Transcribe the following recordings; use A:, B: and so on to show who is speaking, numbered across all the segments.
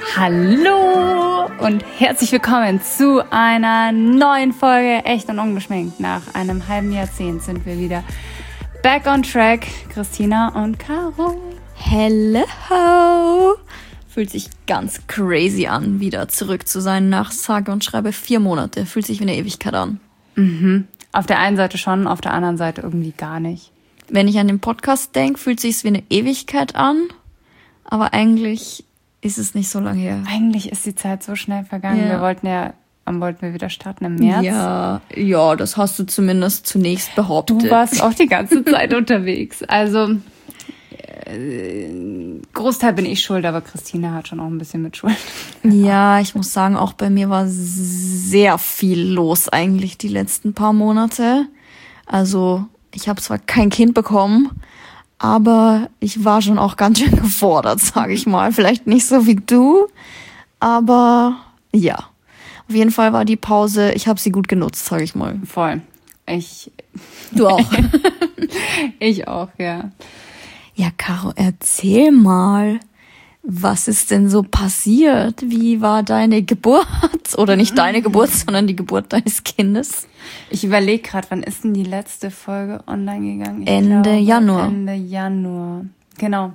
A: Hallo und herzlich willkommen zu einer neuen Folge Echt und Ungeschminkt. Nach einem halben Jahrzehnt sind wir wieder back on track. Christina und Caro.
B: Hello! Fühlt sich ganz crazy an, wieder zurück zu sein nach sage und schreibe 4 Monate. Fühlt sich wie eine Ewigkeit an.
A: Mhm. Auf der einen Seite schon, auf der anderen Seite irgendwie gar nicht.
B: Wenn ich an den Podcast denke, fühlt sich wie eine Ewigkeit an. Aber eigentlich ist es nicht so lange her.
A: Eigentlich ist die Zeit so schnell vergangen. Ja. Wann wollten wir wieder starten? Im März?
B: Ja, das hast du zumindest zunächst behauptet.
A: Du warst auch die ganze Zeit unterwegs. Also, Großteil bin ich schuld, aber Christina hat schon auch ein bisschen mit Schuld.
B: Ja, ich muss sagen, auch bei mir war sehr viel los eigentlich die letzten paar Monate. Also, ich habe zwar kein Kind bekommen, aber ich war schon auch ganz schön gefordert, sage ich mal. Vielleicht nicht so wie du, aber ja. Auf jeden Fall war die Pause, ich habe sie gut genutzt, sage ich mal.
A: Voll.
B: Du auch.
A: Ich auch, ja.
B: Ja, Caro, erzähl mal, was ist denn so passiert? Wie war deine Geburt? Oder nicht deine Geburt, sondern die Geburt deines Kindes?
A: Ich überlege gerade, wann ist denn die letzte Folge online gegangen?
B: Ende Januar.
A: Ende Januar, genau.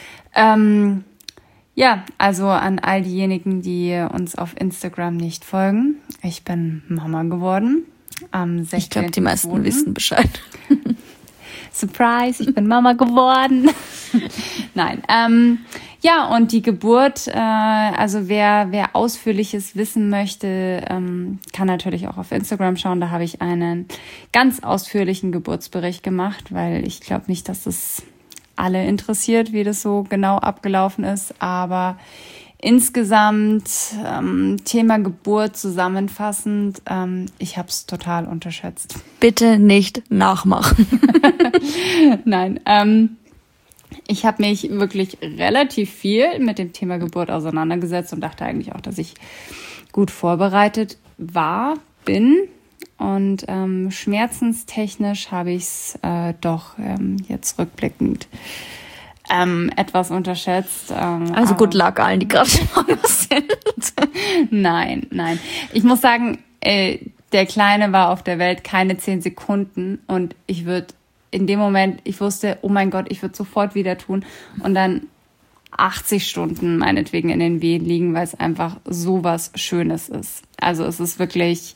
A: Ja, also an all diejenigen, die uns auf Instagram nicht folgen. Ich bin Mama geworden am 16.
B: Ich glaube, die meisten wissen Bescheid.
A: Surprise, ich bin Mama geworden. Nein, ja, und die Geburt, also wer Ausführliches wissen möchte, kann natürlich auch auf Instagram schauen. Da habe ich einen ganz ausführlichen Geburtsbericht gemacht, weil ich glaube nicht, dass es alle interessiert, wie das so genau abgelaufen ist. Aber insgesamt, Thema Geburt zusammenfassend, ich habe es total unterschätzt.
B: Bitte nicht nachmachen.
A: Nein, ich habe mich wirklich relativ viel mit dem Thema Geburt auseinandergesetzt und dachte eigentlich auch, dass ich gut vorbereitet bin. Und schmerzenstechnisch habe ich es doch jetzt rückblickend etwas unterschätzt.
B: Also good luck allen, die gerade schwanger sind.
A: Nein. Ich muss sagen, der Kleine war auf der Welt keine 10 Sekunden und ich wusste, oh mein Gott, ich würde sofort wieder tun und dann 80 Stunden meinetwegen in den Wehen liegen, weil es einfach so was Schönes ist. Also es ist wirklich,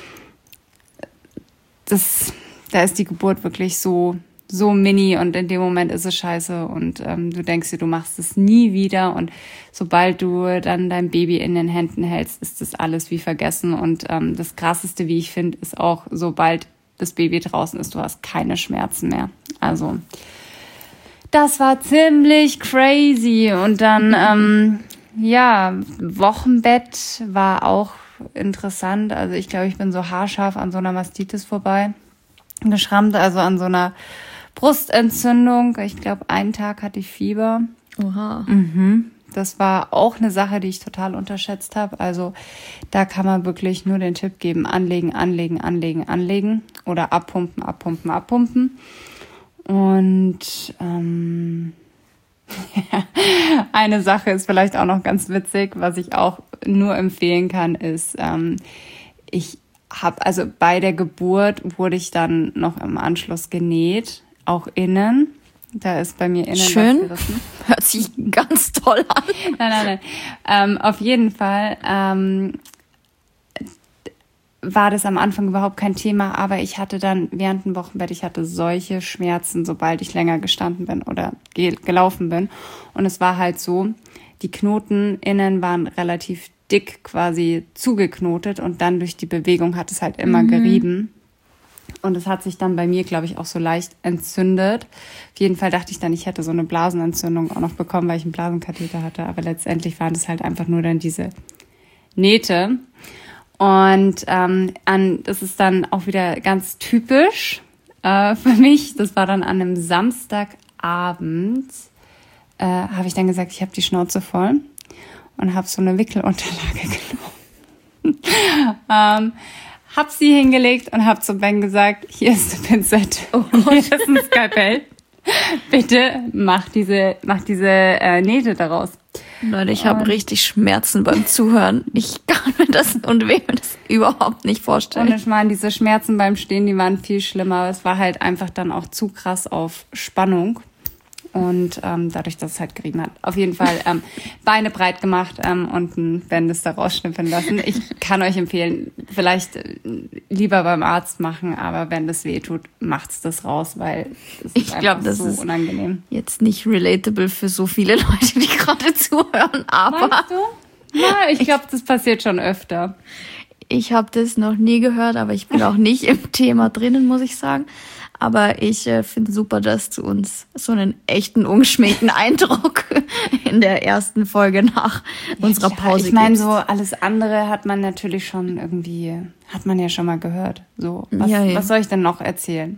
A: da ist die Geburt wirklich so mini und in dem Moment ist es scheiße und du denkst dir, du machst es nie wieder und sobald du dann dein Baby in den Händen hältst, ist das alles wie vergessen und das Krasseste, wie ich finde, ist auch, sobald das Baby draußen ist, du hast keine Schmerzen mehr. Also das war ziemlich crazy und dann Wochenbett war auch interessant. Also ich glaube, ich bin so haarscharf an so einer Mastitis vorbei geschrammt, also an so einer Brustentzündung. Ich glaube, einen Tag hatte ich Fieber.
B: Oha.
A: Das war auch eine Sache, die ich total unterschätzt habe. Also da kann man wirklich nur den Tipp geben, anlegen oder abpumpen. Und eine Sache ist vielleicht auch noch ganz witzig, was ich auch nur empfehlen kann, ist, bei der Geburt wurde ich dann noch im Anschluss genäht, auch innen. Da ist bei mir innen
B: schön.
A: was gerissen.
B: Hört sich ganz toll an.
A: Nein. Auf jeden Fall war das am Anfang überhaupt kein Thema, aber ich hatte dann während dem Wochenbett, ich hatte solche Schmerzen, sobald ich länger gestanden bin oder gelaufen bin. Und es war halt so, die Knoten innen waren relativ dick quasi zugeknotet und dann durch die Bewegung hat es halt immer gerieben. Und es hat sich dann bei mir, glaube ich, auch so leicht entzündet. Auf jeden Fall dachte ich dann, ich hätte so eine Blasenentzündung auch noch bekommen, weil ich einen Blasenkatheter hatte. Aber letztendlich waren das halt einfach nur dann diese Nähte. Und das ist dann auch wieder ganz typisch für mich. Das war dann an einem Samstagabend, habe ich dann gesagt, ich habe die Schnauze voll und habe so eine Wickelunterlage genommen. Hab sie hingelegt und hab zu Ben gesagt, hier ist eine Pinzette, hier ist ein Skalpell. Bitte mach diese Nähte daraus.
B: Leute, ich habe richtig Schmerzen beim Zuhören. Ich kann mir das und will mir das überhaupt nicht vorstellen.
A: Und ich meine, diese Schmerzen beim Stehen, die waren viel schlimmer. Es war halt einfach dann auch zu krass auf Spannung. Und dadurch, dass es halt gerieben hat. Auf jeden Fall Beine breit gemacht und ein Bändes da rausschnippeln lassen. Ich kann euch empfehlen, vielleicht lieber beim Arzt machen, aber wenn das weh tut, macht's das raus, weil es ist einfach so unangenehm.
B: Jetzt nicht relatable für so viele Leute, die gerade zuhören, aber...
A: Meinst du? Ja, ich glaube, das passiert schon öfter.
B: Ich habe das noch nie gehört, aber ich bin auch nicht im Thema drinnen, muss ich sagen. Aber ich finde super, dass du uns so einen echten, ungeschminkten Eindruck in der ersten Folge nach unserer Pause
A: Ich meine, so alles andere hat man natürlich schon irgendwie, hat man ja schon mal gehört. So, was soll ich denn noch erzählen?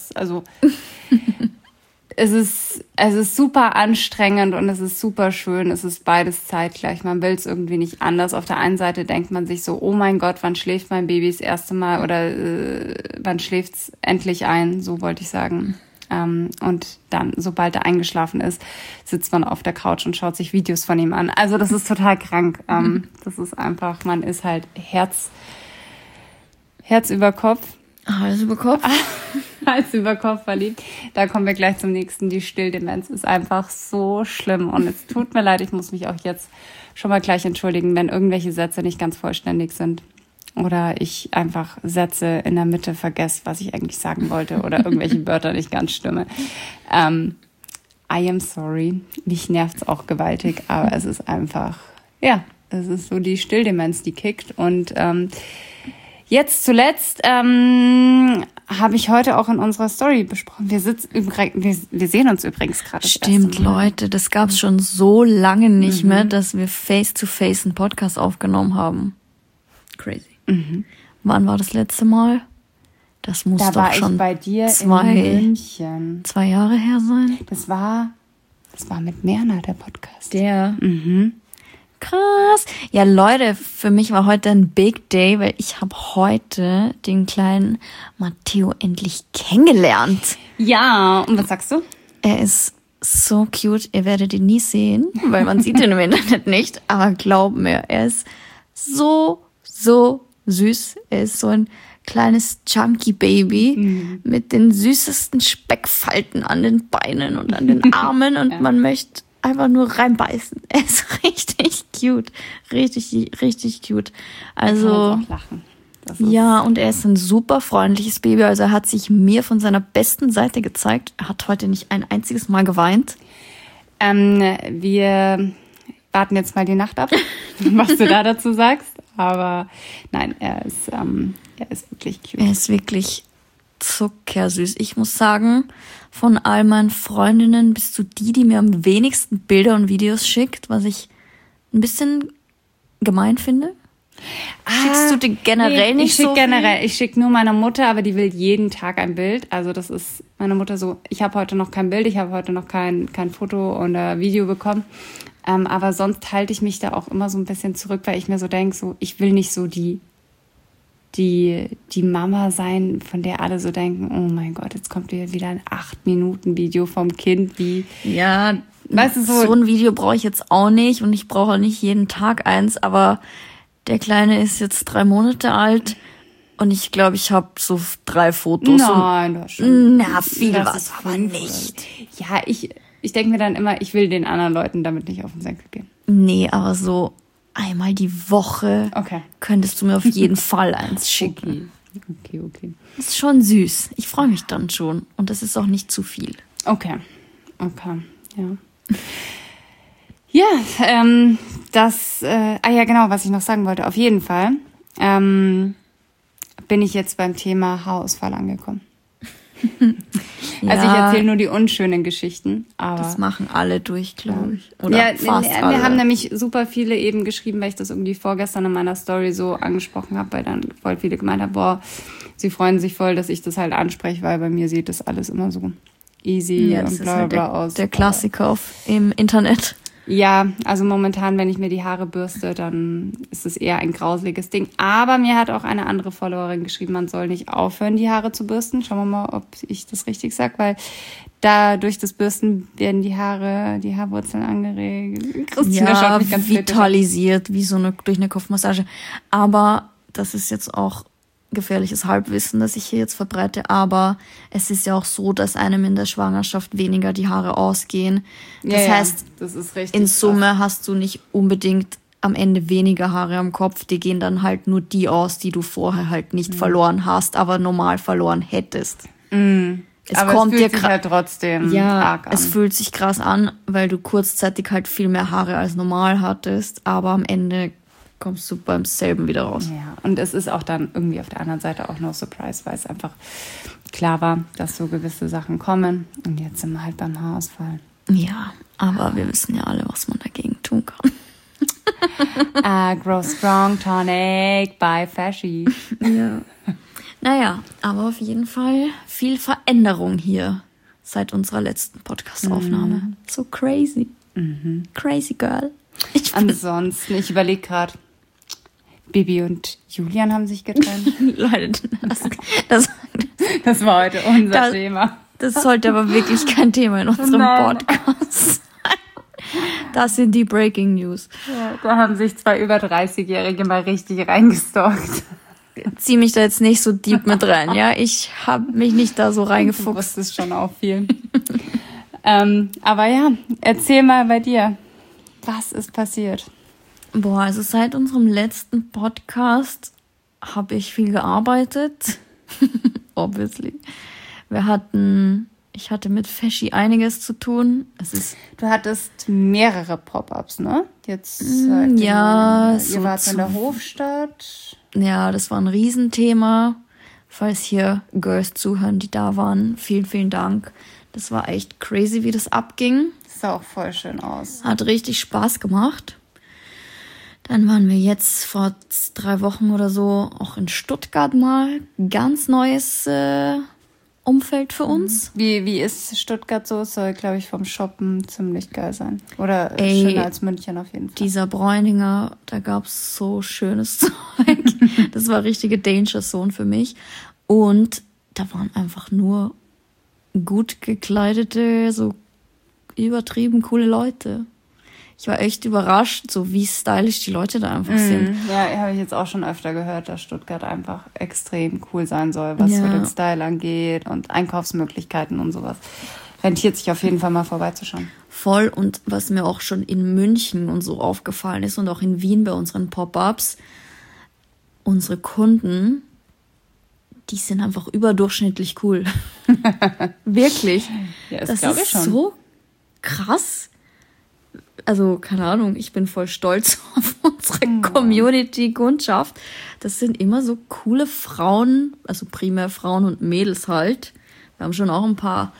A: Es ist super anstrengend und es ist super schön. Es ist beides zeitgleich. Man will es irgendwie nicht anders. Auf der einen Seite denkt man sich so, oh mein Gott, wann schläft mein Baby das erste Mal oder wann schläft's endlich ein? So wollte ich sagen. Und dann, sobald er eingeschlafen ist, sitzt man auf der Couch und schaut sich Videos von ihm an. Also das ist total krank. Das ist einfach, man ist halt Herz über Kopf.
B: Hals über Kopf.
A: Hals über Kopf verliebt. Da kommen wir gleich zum nächsten. Die Stilldemenz ist einfach so schlimm. Und es tut mir leid, ich muss mich auch jetzt schon mal gleich entschuldigen, wenn irgendwelche Sätze nicht ganz vollständig sind. Oder ich einfach Sätze in der Mitte vergesse, was ich eigentlich sagen wollte. Oder irgendwelche Wörter nicht ganz stimme. I am sorry. Mich nervt's auch gewaltig. Aber es ist einfach, ja, es ist so die Stilldemenz, die kickt. Und jetzt zuletzt habe ich heute auch in unserer Story besprochen. Wir sehen uns übrigens gerade.
B: Stimmt, Leute, das gab es schon so lange nicht mehr, dass wir face-to-face einen Podcast aufgenommen haben. Crazy. Wann war das letzte Mal? Das muss
A: da
B: doch
A: war
B: schon
A: ich bei dir in München.
B: 2 Jahre her sein.
A: Das war mit Merna, der Podcast.
B: Der. Krass. Ja, Leute, für mich war heute ein Big Day, weil ich habe heute den kleinen Matteo endlich kennengelernt.
A: Ja, und was sagst du?
B: Er ist so cute. Ihr werdet ihn nie sehen, weil man sieht ihn im Internet nicht. Aber glaub mir, er ist so süß. Er ist so ein kleines Chunky Baby mit den süßesten Speckfalten an den Beinen und an den Armen und man möchte einfach nur reinbeißen. Er ist richtig cute. Richtig cute. Also,
A: auch lachen.
B: Ja, und er ist ein super freundliches Baby. Also er hat sich mir von seiner besten Seite gezeigt. Er hat heute nicht ein einziges Mal geweint.
A: Wir warten jetzt mal die Nacht ab, was du da dazu sagst. Aber nein, er ist wirklich cute.
B: Er ist wirklich zuckersüß. Ich muss sagen, von all meinen Freundinnen bist du die mir am wenigsten Bilder und Videos schickt, was ich ein bisschen gemein finde. Schickst du dir generell nicht so viel?
A: Ich schicke nur meiner Mutter, aber die will jeden Tag ein Bild. Also das ist meine Mutter so, ich habe heute noch kein Bild, ich habe heute noch kein Foto oder Video bekommen. Aber sonst halte ich mich da auch immer so ein bisschen zurück, weil ich mir so denke, so, ich will nicht so die Mama sein, von der alle so denken, oh mein Gott, jetzt kommt wieder ein 8-Minuten-Video vom Kind, wie...
B: Ja,
A: weißt du,
B: so ein Video brauche ich jetzt auch nicht und ich brauche auch nicht jeden Tag eins, aber der Kleine ist jetzt 3 Monate alt und ich glaube, ich habe so 3 Fotos.
A: Nein, du hast schon...
B: Na, viel was, aber nicht.
A: Ja, ich denke mir dann immer, ich will den anderen Leuten damit nicht auf den Senkel gehen.
B: Nee, aber so einmal die Woche könntest du mir auf jeden Fall eins schicken.
A: Okay.
B: Das ist schon süß. Ich freue mich dann schon. Und das ist auch nicht zu viel.
A: Okay, ja. Ja, genau, was ich noch sagen wollte. Auf jeden Fall bin ich jetzt beim Thema Haarausfall angekommen. Also ich erzähle nur die unschönen Geschichten. Aber
B: das machen alle durch, glaube ich. Oder fast alle.
A: Mir haben nämlich super viele eben geschrieben, weil ich das irgendwie vorgestern in meiner Story so angesprochen habe, weil dann voll viele gemeint haben, boah, sie freuen sich voll, dass ich das halt anspreche, weil bei mir sieht das alles immer so easy und bla bla aus.
B: Der Klassiker im Internet.
A: Ja, also momentan, wenn ich mir die Haare bürste, dann ist es eher ein grauseliges Ding. Aber mir hat auch eine andere Followerin geschrieben, man soll nicht aufhören, die Haare zu bürsten. Schauen wir mal, ob ich das richtig sage, weil da durch das Bürsten werden die Haarwurzeln angeregt.
B: Christina schaut mich ganz vitalisiert, wie so durch eine Kopfmassage. Aber das ist jetzt auch gefährliches Halbwissen, das ich hier jetzt verbreite, aber es ist ja auch so, dass einem in der Schwangerschaft weniger die Haare ausgehen. Das heißt,
A: das ist richtig
B: in Summe hast du nicht unbedingt am Ende weniger Haare am Kopf, die gehen dann halt nur die aus, die du vorher halt nicht verloren hast, aber normal verloren hättest.
A: Aber es fühlt sich halt trotzdem arg an.
B: Es fühlt sich krass an, weil du kurzzeitig halt viel mehr Haare als normal hattest, aber am Ende kommst du beim selben wieder raus.
A: Ja, und es ist auch dann irgendwie auf der anderen Seite auch no surprise, weil es einfach klar war, dass so gewisse Sachen kommen. Und jetzt sind wir halt beim Haarausfall.
B: Ja, aber wir wissen ja alle, was man dagegen tun kann.
A: Grow Strong Tonic by Fashy.
B: Ja. Naja, aber auf jeden Fall viel Veränderung hier seit unserer letzten Podcast-Aufnahme. So crazy. Crazy girl.
A: Ansonsten, ich überlege gerade, Bibi und Julian haben sich getrennt.
B: Leute,
A: das war heute unser Thema.
B: Das sollte aber wirklich kein Thema in unserem Podcast sein. Das sind die Breaking News.
A: Ja, da haben sich zwei über 30-Jährige mal richtig reingestalkt.
B: Zieh mich da jetzt nicht so deep mit rein, ja? Ich habe mich nicht da so reingefuchst.
A: Du wusstest schon auch viel. Aber ja, erzähl mal bei dir. Was ist passiert?
B: Boah, also seit unserem letzten Podcast habe ich viel gearbeitet. Obviously. Ich hatte mit Fashy einiges zu tun.
A: Du hattest mehrere Pop-ups, ne? Jetzt
B: ihr
A: wart in der Hofstadt.
B: Ja, das war ein Riesenthema. Falls hier Girls zuhören, die da waren, vielen, vielen Dank. Das war echt crazy, wie das abging.
A: Das sah auch voll schön aus.
B: Hat richtig Spaß gemacht. Dann waren wir jetzt vor 3 Wochen oder so auch in Stuttgart mal. Ganz neues Umfeld für uns.
A: Wie ist Stuttgart so? Es soll, glaube ich, vom Shoppen ziemlich geil sein. Oder schöner als München auf jeden Fall.
B: Dieser Bräuninger, da gab es so schönes Zeug. Das war richtige Danger Zone für mich. Und da waren einfach nur gut gekleidete, so übertrieben coole Leute. Ich war echt überrascht, so wie stylisch die Leute da einfach sind.
A: Ja, habe ich jetzt auch schon öfter gehört, dass Stuttgart einfach extrem cool sein soll, was so den Style angeht und Einkaufsmöglichkeiten und sowas. Rentiert sich auf jeden Fall mal vorbeizuschauen.
B: Voll, und was mir auch schon in München und so aufgefallen ist und auch in Wien bei unseren Pop-ups, unsere Kunden, die sind einfach überdurchschnittlich cool. Wirklich.
A: Ja,
B: das ist schon so krass. Also, keine Ahnung, ich bin voll stolz auf unsere Community-Kundschaft. Das sind immer so coole Frauen, also primär Frauen und Mädels halt. Wir haben schon auch ein paar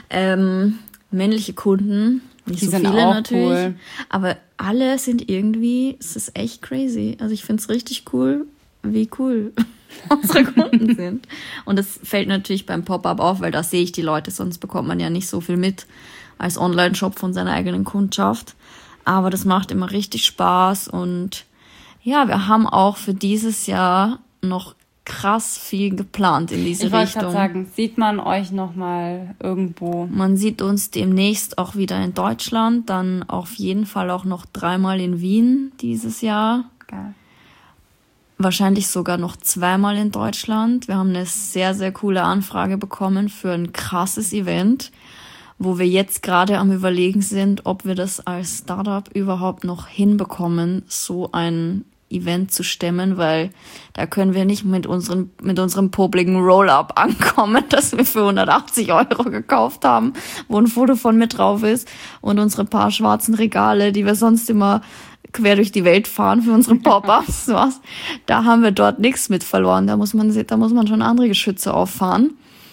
B: männliche Kunden, nicht so viele natürlich. Cool. Aber alle sind irgendwie, es ist echt crazy. Also ich finde es richtig cool, wie cool unsere Kunden sind. Und das fällt natürlich beim Pop-up auf, weil da sehe ich die Leute, sonst bekommt man ja nicht so viel mit als Online-Shop von seiner eigenen Kundschaft. Aber das macht immer richtig Spaß und ja, wir haben auch für dieses Jahr noch krass viel geplant in diese Richtung. Ich wollte gerade
A: sagen, sieht man euch noch mal irgendwo?
B: Man sieht uns demnächst auch wieder in Deutschland, dann auf jeden Fall auch noch 3-mal in Wien dieses Jahr.
A: Geil.
B: Wahrscheinlich sogar noch 2-mal in Deutschland. Wir haben eine sehr, sehr coole Anfrage bekommen für ein krasses Event, wo wir jetzt gerade am Überlegen sind, ob wir das als Startup überhaupt noch hinbekommen, so ein Event zu stemmen, weil da können wir nicht mit unserem popligen Roll-Up ankommen, das wir für 180 € gekauft haben, wo ein Foto von mir drauf ist und unsere paar schwarzen Regale, die wir sonst immer quer durch die Welt fahren für unsere Pop-ups, was. Da haben wir dort nichts mit verloren. Da muss man schon andere Geschütze auffahren.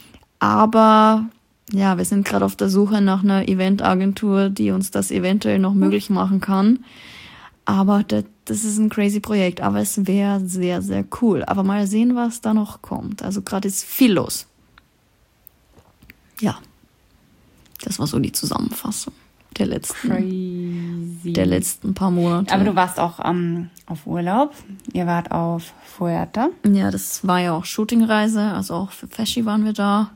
B: Aber ja, wir sind gerade auf der Suche nach einer Eventagentur, die uns das eventuell noch möglich machen kann. Aber das ist ein crazy Projekt. Aber es wäre sehr, sehr cool. Aber mal sehen, was da noch kommt. Also gerade ist viel los. Ja, das war so die Zusammenfassung. der letzten paar Monate.
A: Aber du warst auch auf Urlaub. Ihr wart auf Fuerte.
B: Ja, das war ja auch Shootingreise, also auch für Feschi waren wir da.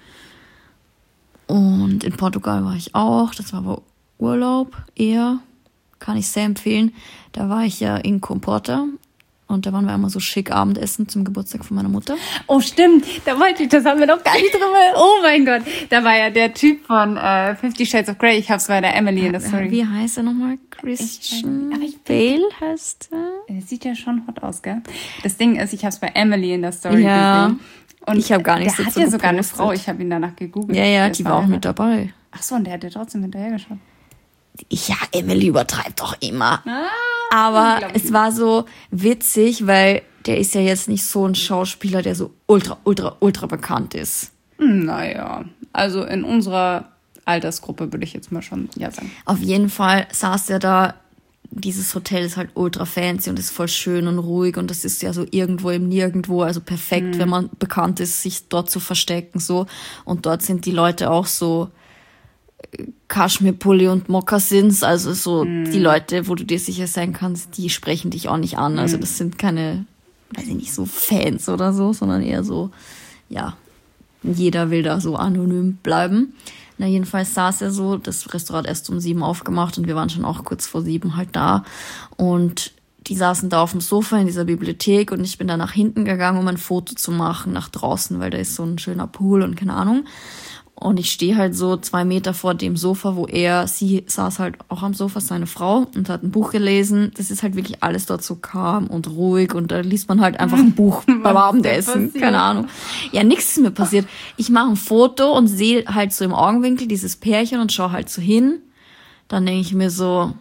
B: Und in Portugal war ich auch. Das war aber Urlaub eher. Kann ich sehr empfehlen. Da war ich ja in Comporta. Und da waren wir einmal so schick Abendessen zum Geburtstag von meiner Mutter.
A: Oh, stimmt. Das haben wir doch gar nicht drüber. Oh mein Gott. Da war ja der Typ von 50 Shades of Grey. Ich hab's bei der Emily in der Story.
B: Wie heißt er nochmal? Christian Bale heißt er?
A: Der sieht ja schon hot aus, gell? Das Ding ist, ich hab's bei Emily in der Story gesehen. Und
B: ich habe gar nichts
A: dazu gepostet. Der hat ja sogar eine Frau. Ich habe ihn danach gegoogelt.
B: Ja, die war auch mit dabei.
A: Ach so, und der hat ja trotzdem hinterhergeschaut.
B: Ja, Emily übertreibt doch immer. Aber es war so witzig, weil der ist ja jetzt nicht so ein Schauspieler, der so ultra bekannt ist.
A: Naja, also in unserer Altersgruppe würde ich jetzt mal schon ja sagen.
B: Auf jeden Fall saß er da. Dieses Hotel ist halt ultra fancy und ist voll schön und ruhig und das ist ja so irgendwo im Nirgendwo, also perfekt, wenn man bekannt ist, sich dort zu verstecken so. Und dort sind die Leute auch so Kaschmirpulli und Mokassins, also so die Leute, wo du dir sicher sein kannst, die sprechen dich auch nicht an. Also das sind keine, weiß ich nicht, so Fans oder so, sondern eher so, ja, jeder will da so anonym bleiben. Na, jedenfalls saß er so, das Restaurant erst um 7 aufgemacht und wir waren schon auch kurz vor 7 halt da. Und die saßen da auf dem Sofa in dieser Bibliothek und ich bin da nach hinten gegangen, um ein Foto zu machen, nach draußen, weil da ist so ein schöner Pool und keine Ahnung. Und ich stehe halt so 2 Meter vor dem Sofa, sie saß halt auch am Sofa, seine Frau, und hat ein Buch gelesen. Das ist halt wirklich alles dort so calm und ruhig und da liest man halt einfach ein Buch beim Abendessen. Keine Ahnung. Ja, nichts ist mir passiert. Ich mache ein Foto und sehe halt so im Augenwinkel dieses Pärchen und schaue halt so hin. Dann denke ich mir so,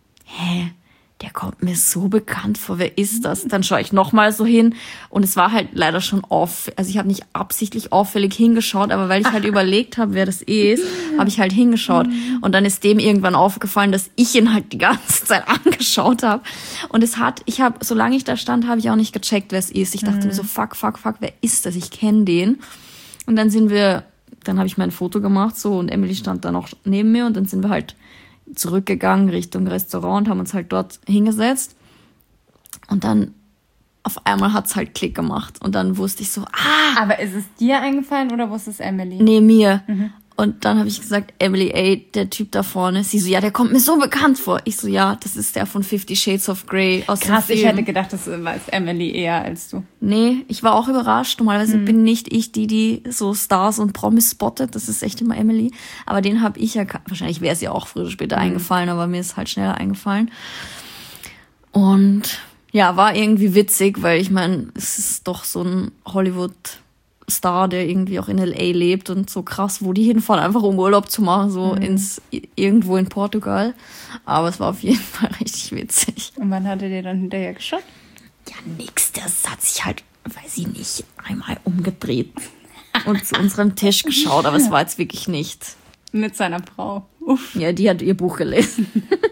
B: der kommt mir so bekannt vor, wer ist das? Dann schaue ich nochmal so hin und es war halt leider schon also ich habe nicht absichtlich auffällig hingeschaut, aber weil ich halt überlegt habe, wer das ist, habe ich halt hingeschaut und dann ist dem irgendwann aufgefallen, dass ich ihn halt die ganze Zeit angeschaut habe und solange ich da stand, habe ich auch nicht gecheckt, wer es ist. Ich dachte mir so, fuck, wer ist das? Ich kenne den. Und dann habe ich mein Foto gemacht so und Emily stand dann auch neben mir und dann sind wir halt zurückgegangen Richtung Restaurant und haben uns halt dort hingesetzt und dann auf einmal hat's halt Klick gemacht und dann wusste ich so,
A: Aber ist es dir eingefallen oder wusste es Emily?
B: Nee, mir. Und dann habe ich gesagt, Emily, der Typ da vorne. Sie so, ja, der kommt mir so bekannt vor. Ich so, ja, das ist der von 50 Shades of Grey aus dem Film.
A: Ich hätte gedacht, das weiß Emily eher als du.
B: Nee, ich war auch überrascht. Normalerweise bin nicht ich die so Stars und Promis spottet. Das ist echt immer Emily. Aber den habe ich ja, wahrscheinlich wäre es ja auch früher oder später eingefallen, aber mir ist halt schneller eingefallen. Und ja, war irgendwie witzig, weil ich meine, es ist doch so ein Hollywood-Star, der irgendwie auch in L.A. lebt und so krass, wo die hinfahren, einfach um Urlaub zu machen, so irgendwo in Portugal. Aber es war auf jeden Fall richtig witzig.
A: Und wann hattet ihr dann hinterher geschaut?
B: Ja, nix, das hat sich halt, weiß ich nicht, einmal umgedreht und zu unserem Tisch geschaut, aber es war jetzt wirklich nicht.
A: Mit seiner Frau. Uff.
B: Ja, die hat ihr Buch gelesen.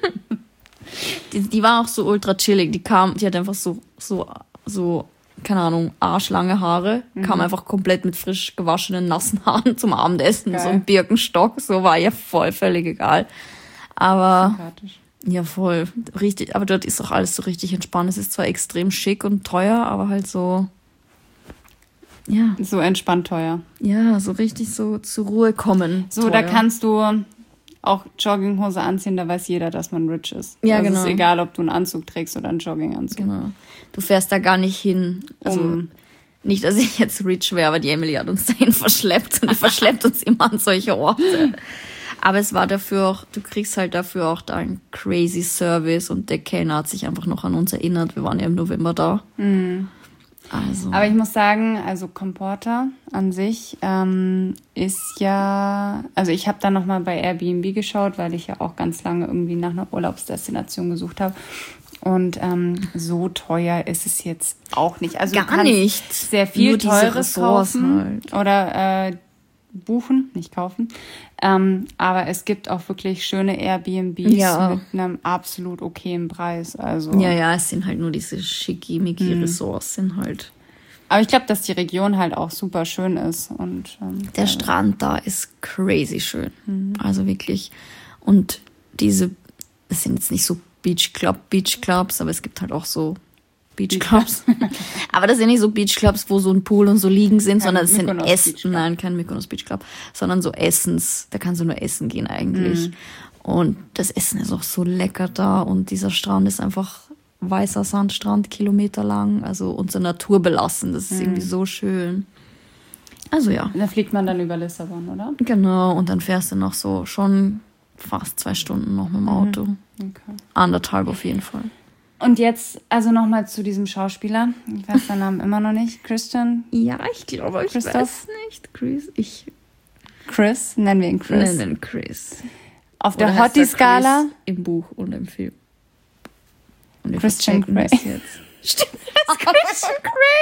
B: Die war auch so ultra chillig. Die hat einfach so, keine Ahnung, arschlange Haare. Kam einfach komplett mit frisch gewaschenen, nassen Haaren zum Abendessen.
A: Geil.
B: So ein Birkenstock. So war ihr völlig egal. Aber,
A: Sympathisch.
B: ja, voll. Richtig. Aber dort ist auch alles so richtig entspannt. Es ist zwar extrem schick und teuer, aber halt so, ja.
A: So entspannt teuer.
B: Ja, so richtig so zur Ruhe kommen.
A: So,
B: teuer.
A: da kannst du auch Jogginghose anziehen, da weiß jeder, dass man rich ist.
B: Ja,
A: also
B: genau.
A: Es ist egal, ob du einen Anzug trägst oder einen Jogginganzug.
B: Genau. Du fährst da gar nicht hin. Also, nicht, dass ich jetzt rich wäre, aber die Emily hat uns dahin verschleppt und die verschleppt uns immer an solche Orte. Aber es war dafür auch, du kriegst halt dafür auch da einen crazy Service und der Kellner hat sich einfach noch an uns erinnert. Wir waren ja im November da. Also.
A: Aber ich muss sagen, also Comporta an sich ist ja, also ich habe da nochmal bei Airbnb geschaut, weil ich ja auch ganz lange irgendwie nach einer Urlaubsdestination gesucht habe. Und so teuer ist es jetzt auch nicht. Also
B: Gar
A: du kannst
B: nicht.
A: sehr viel
B: Nur diese
A: Teures
B: Ressorts
A: kaufen
B: halt.
A: oder buchen, nicht kaufen. Aber es gibt auch wirklich schöne Airbnbs
B: Ja.
A: mit einem absolut okayen Preis. Also.
B: Ja, es sind halt nur diese schickimicki-Ressorts sind halt.
A: Aber ich glaube, dass die Region halt auch super schön ist. Und
B: Der Strand da ist crazy schön. Also wirklich. Und diese, es sind jetzt nicht so Beachclubs, aber es gibt halt auch so Beachclubs. Aber das sind nicht so Beachclubs, wo so ein Pool und so liegen sind, sondern es sind nein, kein Mykonos Beachclub, sondern so da kannst du nur essen gehen eigentlich. Und das Essen ist auch so lecker da und dieser Strand ist einfach weißer Sandstrand, kilometerlang, also und so naturbelassen, das ist irgendwie so schön. Also ja.
A: Da fliegt man dann über Lissabon, oder?
B: Genau, und dann fährst du noch so schon fast 2 Stunden noch mit dem Auto.
A: Okay.
B: 1,5 auf jeden Fall.
A: Und jetzt, also nochmal zu diesem Schauspieler. Ich weiß seinen Namen immer noch nicht. Christian?
B: Ja, ich glaube, ich weiß nicht.
A: Chris? Nennen wir ihn Chris.
B: Nennen ihn Chris.
A: Auf der Hottie-Skala?
B: Im Buch und im Film. Und
A: Christian Grey.
B: Stimmt, das ist Christian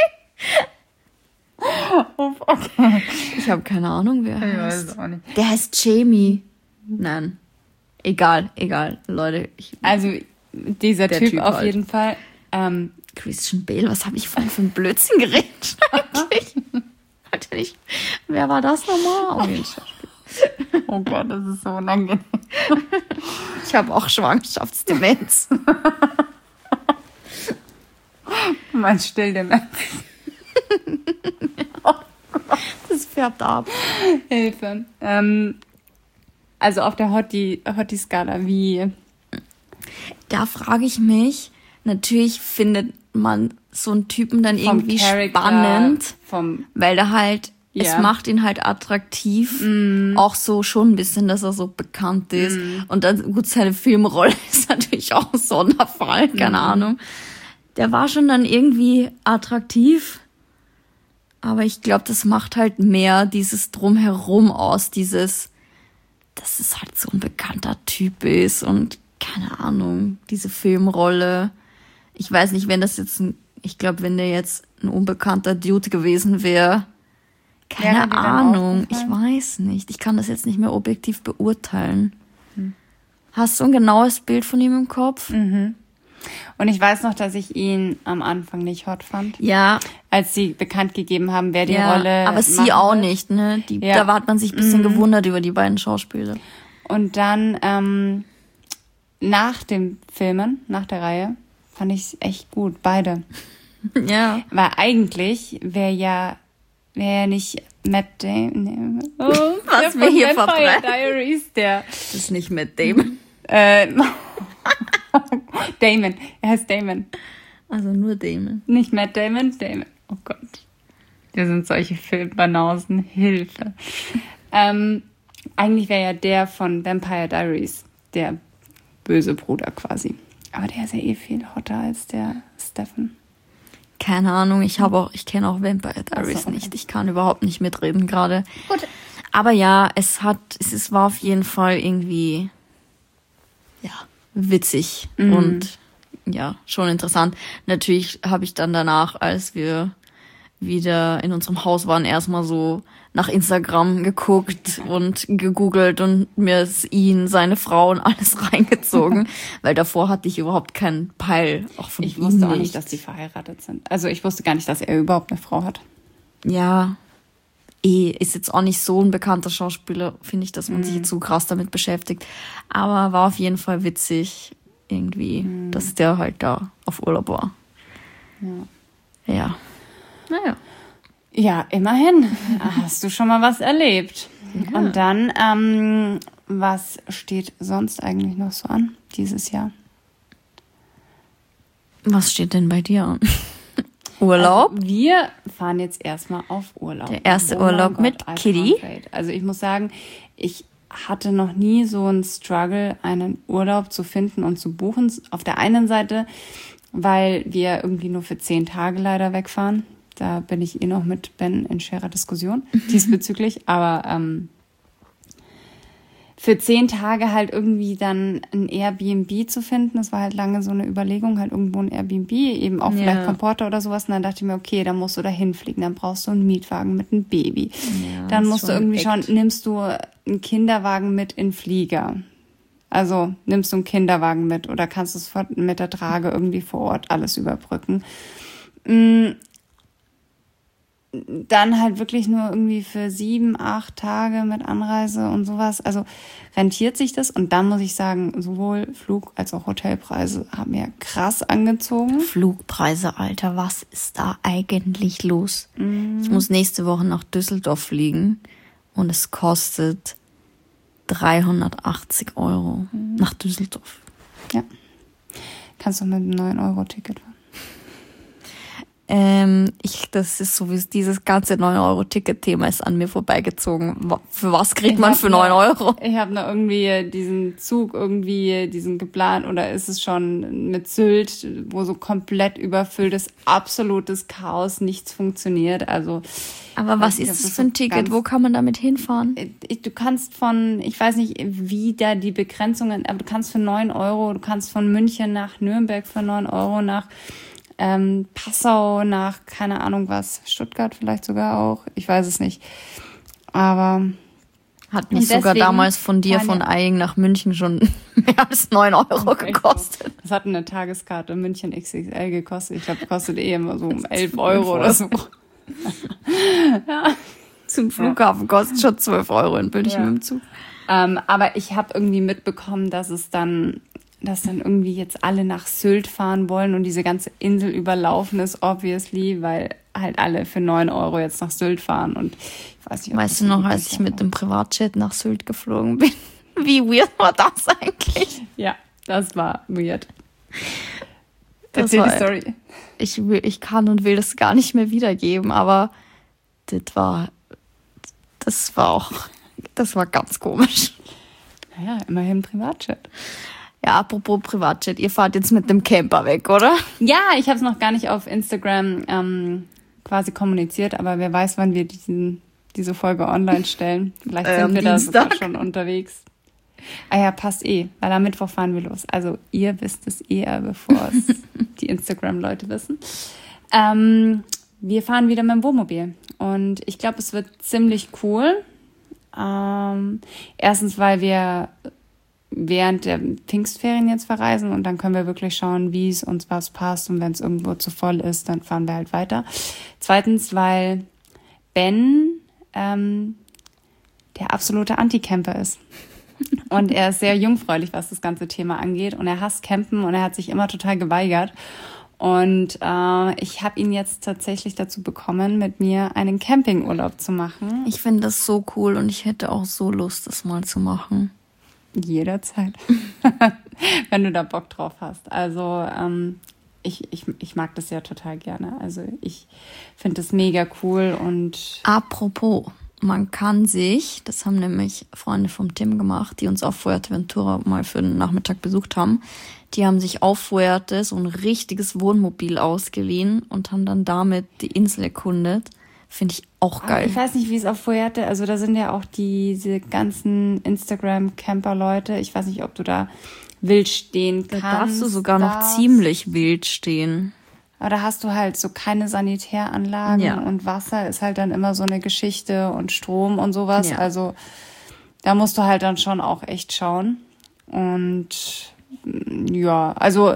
B: Grey. Okay. Ich habe keine Ahnung, wer er heißt.
A: Ich weiß auch nicht.
B: Der heißt Jamie. Nein. Egal, Leute.
A: Also dieser Typ auf
B: halt.
A: jeden Fall.
B: Christian Bale, was habe ich vorhin für einen Blödsinn geredet eigentlich? Warte nicht. Wer war das nochmal?
A: Oh Gott, das ist so unangenehm.
B: Ich habe auch Schwangerschaftsdemenz.
A: Du meinst Stilldemenz.
B: Das färbt ab.
A: Hilfe. Also auf der Hottie-Skala, wie?
B: Da frage ich mich, natürlich findet man so einen Typen dann irgendwie spannend, weil der halt, es macht ihn halt attraktiv, auch so schon ein bisschen, dass er so bekannt ist. Und dann, gut, seine Filmrolle ist natürlich auch ein Sonderfall, keine Ahnung. Der war schon dann irgendwie attraktiv, aber ich glaube, das macht halt mehr dieses Drumherum aus, dass es halt so ein bekannter Typ ist und keine Ahnung, diese Filmrolle. Ich weiß nicht, wenn der jetzt ein unbekannter Dude gewesen wäre, keine Ahnung, ich weiß nicht. Ich kann das jetzt nicht mehr objektiv beurteilen. Hast du ein genaues Bild von ihm im Kopf?
A: Mhm. Und ich weiß noch, dass ich ihn am Anfang nicht hot fand.
B: Ja.
A: Als sie bekannt gegeben haben, wer die Rolle
B: aber sie auch nicht, ne? Da hat man sich ein bisschen gewundert über die beiden Schauspieler.
A: Und dann nach dem Filmen, nach der Reihe, fand ich es echt gut, beide.
B: Ja.
A: Weil eigentlich wäre ja nicht Matt Damon.
B: Was wir hier verbrennen.
A: Diaries,
B: Das ist nicht Matt Damon.
A: Damon. Er heißt Damon.
B: Also nur Damon.
A: Nicht Matt Damon, Damon. Oh Gott. Wir sind solche Filmbanausen. Hilfe. Eigentlich wäre ja der von Vampire Diaries der böse Bruder quasi. Aber der ist ja eh viel hotter als der Stefan.
B: Keine Ahnung, ich kenne auch Vampire Diaries nicht. Ich kann überhaupt nicht mitreden gerade.
A: Gut.
B: Aber ja, es war auf jeden Fall irgendwie, witzig und schon interessant. Natürlich habe ich dann danach, als wir wieder in unserem Haus waren, erstmal so nach Instagram geguckt und gegoogelt und mir seine Frau und alles reingezogen, weil davor hatte ich überhaupt keinen Peil. Auch von
A: ich wusste auch nicht, dass die verheiratet sind. Also ich wusste gar nicht, dass er überhaupt eine Frau hat.
B: Ja, ist jetzt auch nicht so ein bekannter Schauspieler, finde ich, dass man sich jetzt so krass damit beschäftigt. Aber war auf jeden Fall witzig irgendwie, dass der halt da auf Urlaub war. Ja. Naja.
A: Ja, immerhin. Hast du schon mal was erlebt. Ja. Und dann, was steht sonst eigentlich noch so an dieses Jahr?
B: Was steht denn bei dir an? Urlaub?
A: Also wir fahren jetzt erstmal auf Urlaub.
B: Der erste Urlaub mit Kitty.
A: Also ich muss sagen, ich hatte noch nie so einen Struggle, einen Urlaub zu finden und zu buchen. Auf der einen Seite, weil wir irgendwie nur für 10 Tage leider wegfahren. Da bin ich noch mit Ben in schwerer Diskussion diesbezüglich. Aber für 10 Tage halt irgendwie dann ein Airbnb zu finden, das war halt lange so eine Überlegung, halt irgendwo ein Airbnb, eben auch vielleicht vom Porter oder sowas. Und dann dachte ich mir, okay, dann musst du da hinfliegen, dann brauchst du einen Mietwagen mit einem Baby. Ja, dann musst du irgendwie schauen, nimmst du einen Kinderwagen mit in Flieger. Also nimmst du einen Kinderwagen mit oder kannst du es mit der Trage irgendwie vor Ort alles überbrücken. dann halt wirklich nur irgendwie für 7, 8 Tage mit Anreise und sowas. Also rentiert sich das? Und dann muss ich sagen, sowohl Flug- als auch Hotelpreise haben mir krass angezogen.
B: Flugpreise, Alter, was ist da eigentlich los? Ich muss nächste Woche nach Düsseldorf fliegen und es kostet 380 € nach Düsseldorf.
A: Ja. Kannst du mit einem 9-Euro-Ticket fahren?
B: Das ist so wie dieses ganze 9-Euro-Ticket-Thema ist an mir vorbeigezogen. Für was kriegt man für 9 €?
A: Ich habe noch irgendwie diesen Zug diesen geplant, oder ist es schon mit Sylt, wo so komplett überfüllt ist, absolutes Chaos, nichts funktioniert. Also.
B: Aber was ist das für ein Ticket? Wo kann man damit hinfahren?
A: Du kannst ich weiß nicht, wie da die Begrenzungen, aber du kannst für 9 €, du kannst von München nach Nürnberg für 9 € nach Passau nach, keine Ahnung was, Stuttgart vielleicht sogar auch. Ich weiß es nicht. Aber
B: hat mich sogar damals von dir von Eying nach München schon mehr als 9 € gekostet.
A: Das hat eine Tageskarte München XXL gekostet. Ich glaube, kostet immer so um 11 € oder so.
B: Ja. Zum Flughafen kostet schon 12 € in München mit dem Zug.
A: Aber ich habe irgendwie mitbekommen, dass dann irgendwie jetzt alle nach Sylt fahren wollen und diese ganze Insel überlaufen ist, obviously, weil halt alle für 9 € jetzt nach Sylt fahren. Und ich weiß nicht,
B: weißt du noch, als ich mit dem Privatjet nach Sylt geflogen bin? Wie weird war das eigentlich?
A: Ja, das war weird.
B: Erzähl die Story. Ich kann und will das gar nicht mehr wiedergeben, aber das war ganz komisch.
A: Naja, immerhin Privatjet.
B: Ja, apropos Privatjet, ihr fahrt jetzt mit dem Camper weg, oder?
A: Ja, ich habe es noch gar nicht auf Instagram quasi kommuniziert, aber wer weiß, wann wir diese Folge online stellen. Vielleicht sind wir da sogar schon unterwegs. Ah ja, passt weil am Mittwoch fahren wir los. Also ihr wisst es eher, bevor es die Instagram-Leute wissen. Wir fahren wieder mit dem Wohnmobil und ich glaube, es wird ziemlich cool. Erstens, weil wir während der Pfingstferien jetzt verreisen und dann können wir wirklich schauen, wie es uns was passt, und wenn es irgendwo zu voll ist, dann fahren wir halt weiter. Zweitens, weil Ben der absolute Anti-Camper ist. Und er ist sehr jungfräulich, was das ganze Thema angeht, und er hasst Campen und er hat sich immer total geweigert. Und ich habe ihn jetzt tatsächlich dazu bekommen, mit mir einen Campingurlaub zu machen.
B: Ich finde das so cool und ich hätte auch so Lust, das mal zu machen.
A: Jederzeit, wenn du da Bock drauf hast. Also ich mag das ja total gerne. Also ich finde das mega cool. Und
B: apropos, man kann sich, das haben nämlich Freunde vom Tim gemacht, die uns auf Fuerteventura mal für den Nachmittag besucht haben, die haben sich auf Fuerte so ein richtiges Wohnmobil ausgeliehen und haben dann damit die Insel erkundet. Finde ich auch geil.
A: Ich weiß nicht, wie es auf Fuerte, also da sind ja auch diese ganzen Instagram-Camper-Leute. Ich weiß nicht, ob du da wild stehen kannst.
B: Da darfst du sogar noch ziemlich wild stehen.
A: Aber da hast du halt so keine Sanitäranlagen und Wasser ist halt dann immer so eine Geschichte und Strom und sowas. Ja. Also da musst du halt dann schon auch echt schauen. Und ja, also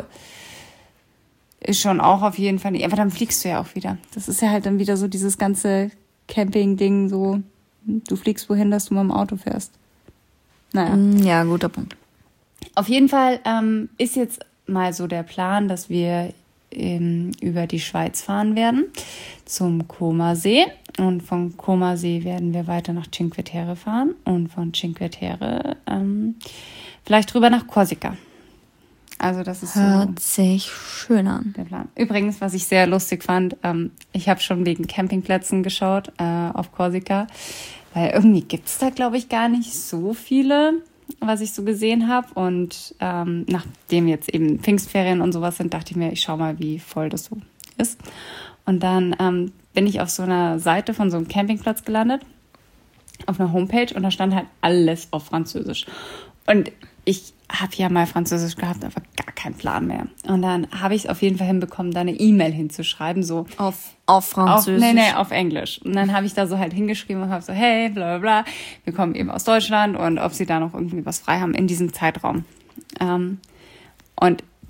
A: ist schon auch auf jeden Fall nicht. Aber dann fliegst du ja auch wieder. Das ist ja halt dann wieder so dieses ganze Camping-Ding, so du fliegst wohin, dass du mit dem Auto fährst. Naja.
B: Ja, guter Punkt.
A: Auf jeden Fall ist jetzt mal so der Plan, dass wir über die Schweiz fahren werden zum Comersee. Und von Comersee werden wir weiter nach Cinque Terre fahren und von Cinque Terre vielleicht rüber nach Korsika. Also das ist
B: hört sich schön an.
A: Der Plan. Übrigens, was ich sehr lustig fand, ich habe schon wegen Campingplätzen geschaut auf Korsika, weil irgendwie gibt es da, glaube ich, gar nicht so viele, was ich so gesehen habe. Und nachdem jetzt eben Pfingstferien und sowas sind, dachte ich mir, ich schau mal, wie voll das so ist. Und dann bin ich auf so einer Seite von so einem Campingplatz gelandet, auf einer Homepage, und da stand halt alles auf Französisch. Und ich habe ja mal Französisch gehabt, aber gar keinen Plan mehr. Und dann habe ich es auf jeden Fall hinbekommen, da eine E-Mail hinzuschreiben, so
B: auf Französisch?
A: Nee, auf Englisch. Und dann habe ich da so halt hingeschrieben und habe so, hey, bla bla bla, wir kommen eben aus Deutschland und ob sie da noch irgendwie was frei haben in diesem Zeitraum. Und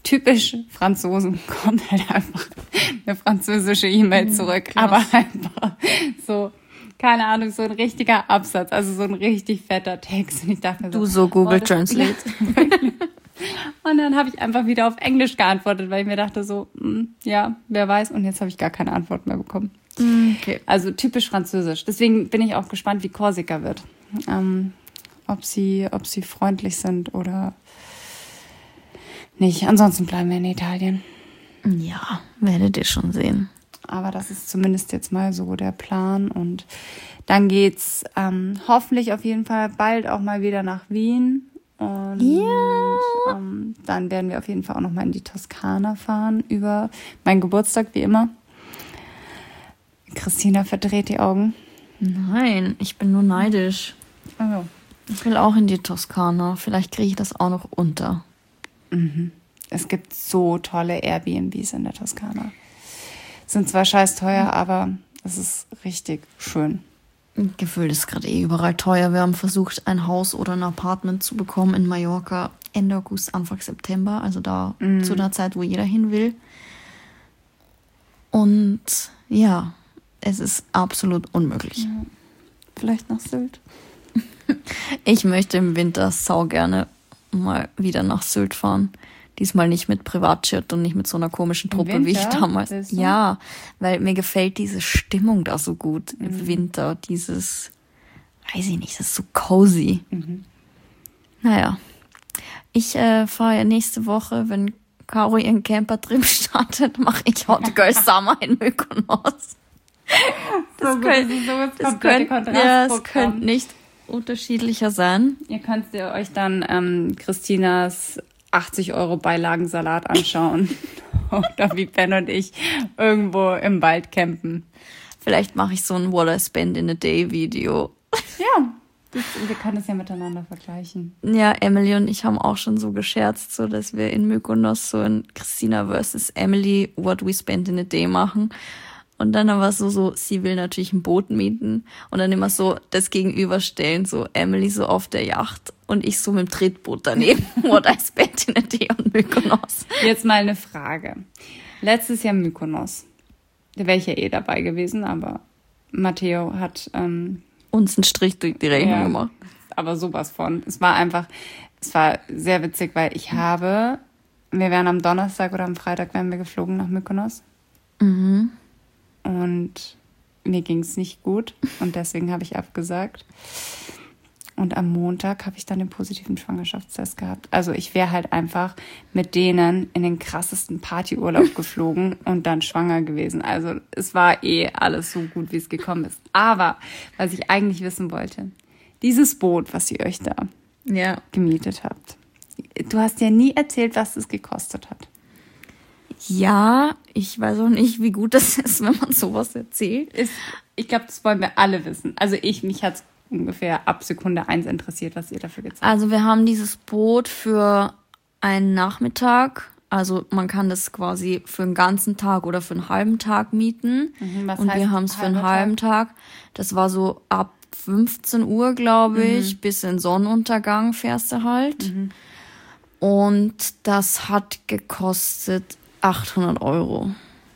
A: typisch Franzosen kommt halt einfach eine französische E-Mail zurück, aber einfach so, keine Ahnung, so ein richtiger Absatz, also so ein richtig fetter Text. Und ich dachte mir
B: so Google Translate.
A: Und dann habe ich einfach wieder auf Englisch geantwortet, weil ich mir dachte so, ja, wer weiß. Und jetzt habe ich gar keine Antwort mehr bekommen.
B: Okay.
A: Also typisch französisch. Deswegen bin ich auch gespannt, wie Korsika wird. Ob sie freundlich sind oder nicht. Ansonsten bleiben wir in Italien.
B: Ja, werdet ihr schon sehen.
A: Aber das ist zumindest jetzt mal so der Plan. Und dann geht's hoffentlich auf jeden Fall bald auch mal wieder nach Wien. Und dann werden wir auf jeden Fall auch noch mal in die Toskana fahren über meinen Geburtstag, wie immer. Christina verdreht die Augen.
B: Nein, ich bin nur neidisch.
A: Oh.
B: Ich will auch in die Toskana. Vielleicht kriege ich das auch noch unter.
A: Es gibt so tolle Airbnbs in der Toskana. Sind zwar scheiß teuer, aber es ist richtig schön.
B: Gefühlt ist gerade überall teuer. Wir haben versucht, ein Haus oder ein Apartment zu bekommen in Mallorca Ende August, Anfang September. Also da zu der Zeit, wo jeder hin will. Und ja, es ist absolut unmöglich.
A: Ja. Vielleicht nach Sylt.
B: Ich möchte im Winter sau gerne mal wieder nach Sylt fahren. Diesmal nicht mit Privatjet und nicht mit so einer komischen Truppe, wie ich damals. Ja, weil mir gefällt diese Stimmung da so gut im Winter. Dieses, weiß ich nicht, das ist so cozy. Naja, ich fahre ja nächste Woche, wenn Caro ihren Camper-Trip startet, mache ich Hot Girl Summer in Mykonos. Das könnte nicht unterschiedlicher sein.
A: Ihr könnt euch dann Christinas 80 € Beilagensalat anschauen. Oder wie Ben und ich irgendwo im Wald campen.
B: Vielleicht mache ich so ein What I Spend in a Day Video.
A: Ja, wir können das ja miteinander vergleichen.
B: Ja, Emily und ich haben auch schon so gescherzt, so dass wir in Mykonos so ein Christina versus Emily What We Spend in a Day machen. Und dann aber so, sie will natürlich ein Boot mieten und dann immer so das Gegenüberstellen, so Emily so auf der Yacht und ich so mit dem Tretboot daneben. What I spent in a day on Mykonos.
A: Jetzt mal eine Frage. Letztes Jahr Mykonos. Da wäre ich ja dabei gewesen, aber Matteo hat
B: uns einen Strich durch die Rechnung gemacht.
A: Aber sowas von. Es war sehr witzig, weil wir wären am Donnerstag oder am Freitag wären wir geflogen nach Mykonos. Und mir ging es nicht gut und deswegen habe ich abgesagt. Und am Montag habe ich dann den positiven Schwangerschaftstest gehabt. Also ich wäre halt einfach mit denen in den krassesten Partyurlaub geflogen und dann schwanger gewesen. Also es war alles so gut, wie es gekommen ist. Aber was ich eigentlich wissen wollte, dieses Boot, was ihr euch da gemietet habt. Du hast ja nie erzählt, was es gekostet hat.
B: Ja, ich weiß auch nicht, wie gut das ist, wenn man sowas erzählt.
A: Ich glaube, das wollen wir alle wissen. Also mich hat es ungefähr ab Sekunde 1 interessiert, was ihr dafür gezahlt habt.
B: Also wir haben dieses Boot für einen Nachmittag, also man kann das quasi für einen ganzen Tag oder für einen halben Tag mieten. Und wir haben es für einen halben Tag. Das war so ab 15 Uhr, glaube ich, bis in Sonnenuntergang fährst du halt. Und das hat gekostet 800 €.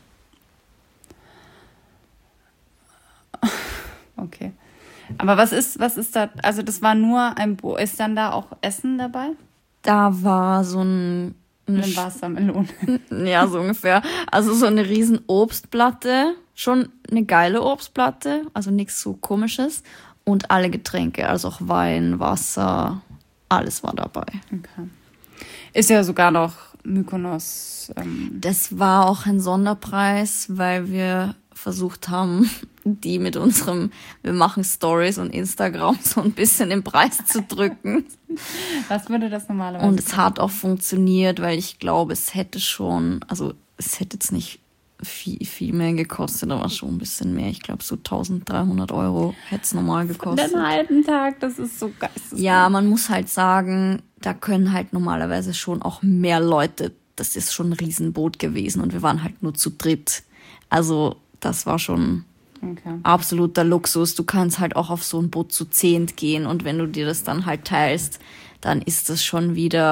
A: Okay. Aber was ist da, also das war nur ein Boot, ist dann da auch Essen dabei?
B: Da war so eine
A: Wassermelone.
B: Ja, so ungefähr. Also so eine riesen Obstplatte, schon eine geile Obstplatte, also nichts so Komisches. Und alle Getränke, also auch Wein, Wasser, alles war dabei.
A: Okay. Ist ja sogar noch Mykonos.
B: Das war auch ein Sonderpreis, weil wir versucht haben, die mit wir machen Stories und Instagram so ein bisschen den Preis zu drücken.
A: Was würde das normalerweise?
B: Und es hat auch funktioniert, weil ich glaube, es hätte jetzt nicht viel mehr gekostet, aber schon ein bisschen mehr. Ich glaube, so 1.300 € hätte es normal gekostet.
A: Den halben Tag, das ist so geisteskrank.
B: Ja, man muss halt sagen, da können halt normalerweise schon auch mehr Leute, das ist schon ein Riesenboot gewesen und wir waren halt nur zu dritt. Also das war schon absoluter Luxus. Du kannst halt auch auf so ein Boot zu 10 gehen und wenn du dir das dann halt teilst, dann ist das schon wieder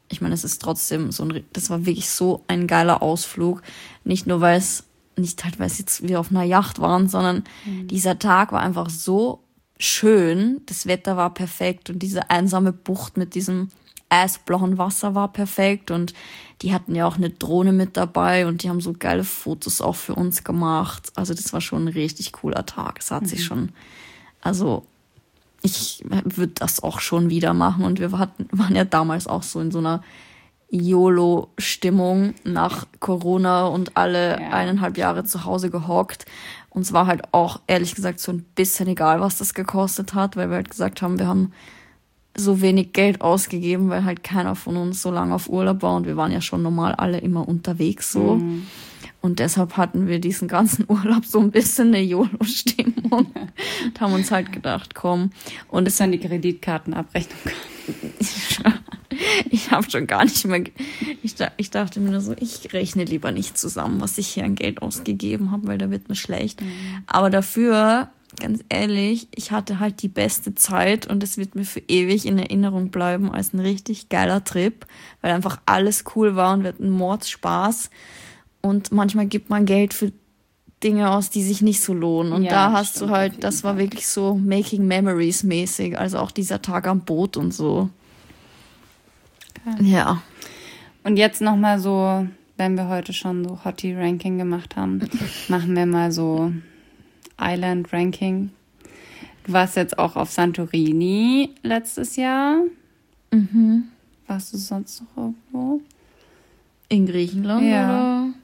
B: ich meine, es ist trotzdem das war wirklich so ein geiler Ausflug. Nicht nur, weil es jetzt wir auf einer Yacht waren, sondern dieser Tag war einfach so schön. Das Wetter war perfekt und diese einsame Bucht mit diesem eisblauen Wasser war perfekt und die hatten ja auch eine Drohne mit dabei und die haben so geile Fotos auch für uns gemacht. Also das war schon ein richtig cooler Tag. Es hat sich schon, also ich würde das auch schon wieder machen und wir waren ja damals auch so in so einer YOLO-Stimmung nach Corona und alle 1,5 Jahre zu Hause gehockt. Uns war halt auch, ehrlich gesagt, so ein bisschen egal, was das gekostet hat, weil wir halt gesagt haben, wir haben so wenig Geld ausgegeben, weil halt keiner von uns so lange auf Urlaub war und wir waren ja schon normal alle immer unterwegs so. Und deshalb hatten wir diesen ganzen Urlaub so ein bisschen eine YOLO-Stimmung und haben uns halt gedacht, komm. Und
A: bis dann die Kreditkartenabrechnung kam.
B: Ich habe schon gar nicht mehr, ich dachte mir nur so, ich rechne lieber nicht zusammen, was ich hier an Geld ausgegeben habe, weil da wird mir schlecht. Aber dafür, ganz ehrlich, ich hatte halt die beste Zeit und es wird mir für ewig in Erinnerung bleiben als ein richtig geiler Trip, weil einfach alles cool war und wir hatten Mordsspaß. Und manchmal gibt man Geld für Dinge aus, die sich nicht so lohnen. Und da hast du halt, das war wirklich so Making Memories mäßig, also auch dieser Tag am Boot und so. Ja.
A: Und jetzt nochmal so, wenn wir heute schon so Hottie-Ranking gemacht haben, machen wir mal so Island-Ranking. Du warst jetzt auch auf Santorini letztes Jahr. Warst du sonst noch irgendwo?
B: In Griechenland,
A: ja.
B: Oder?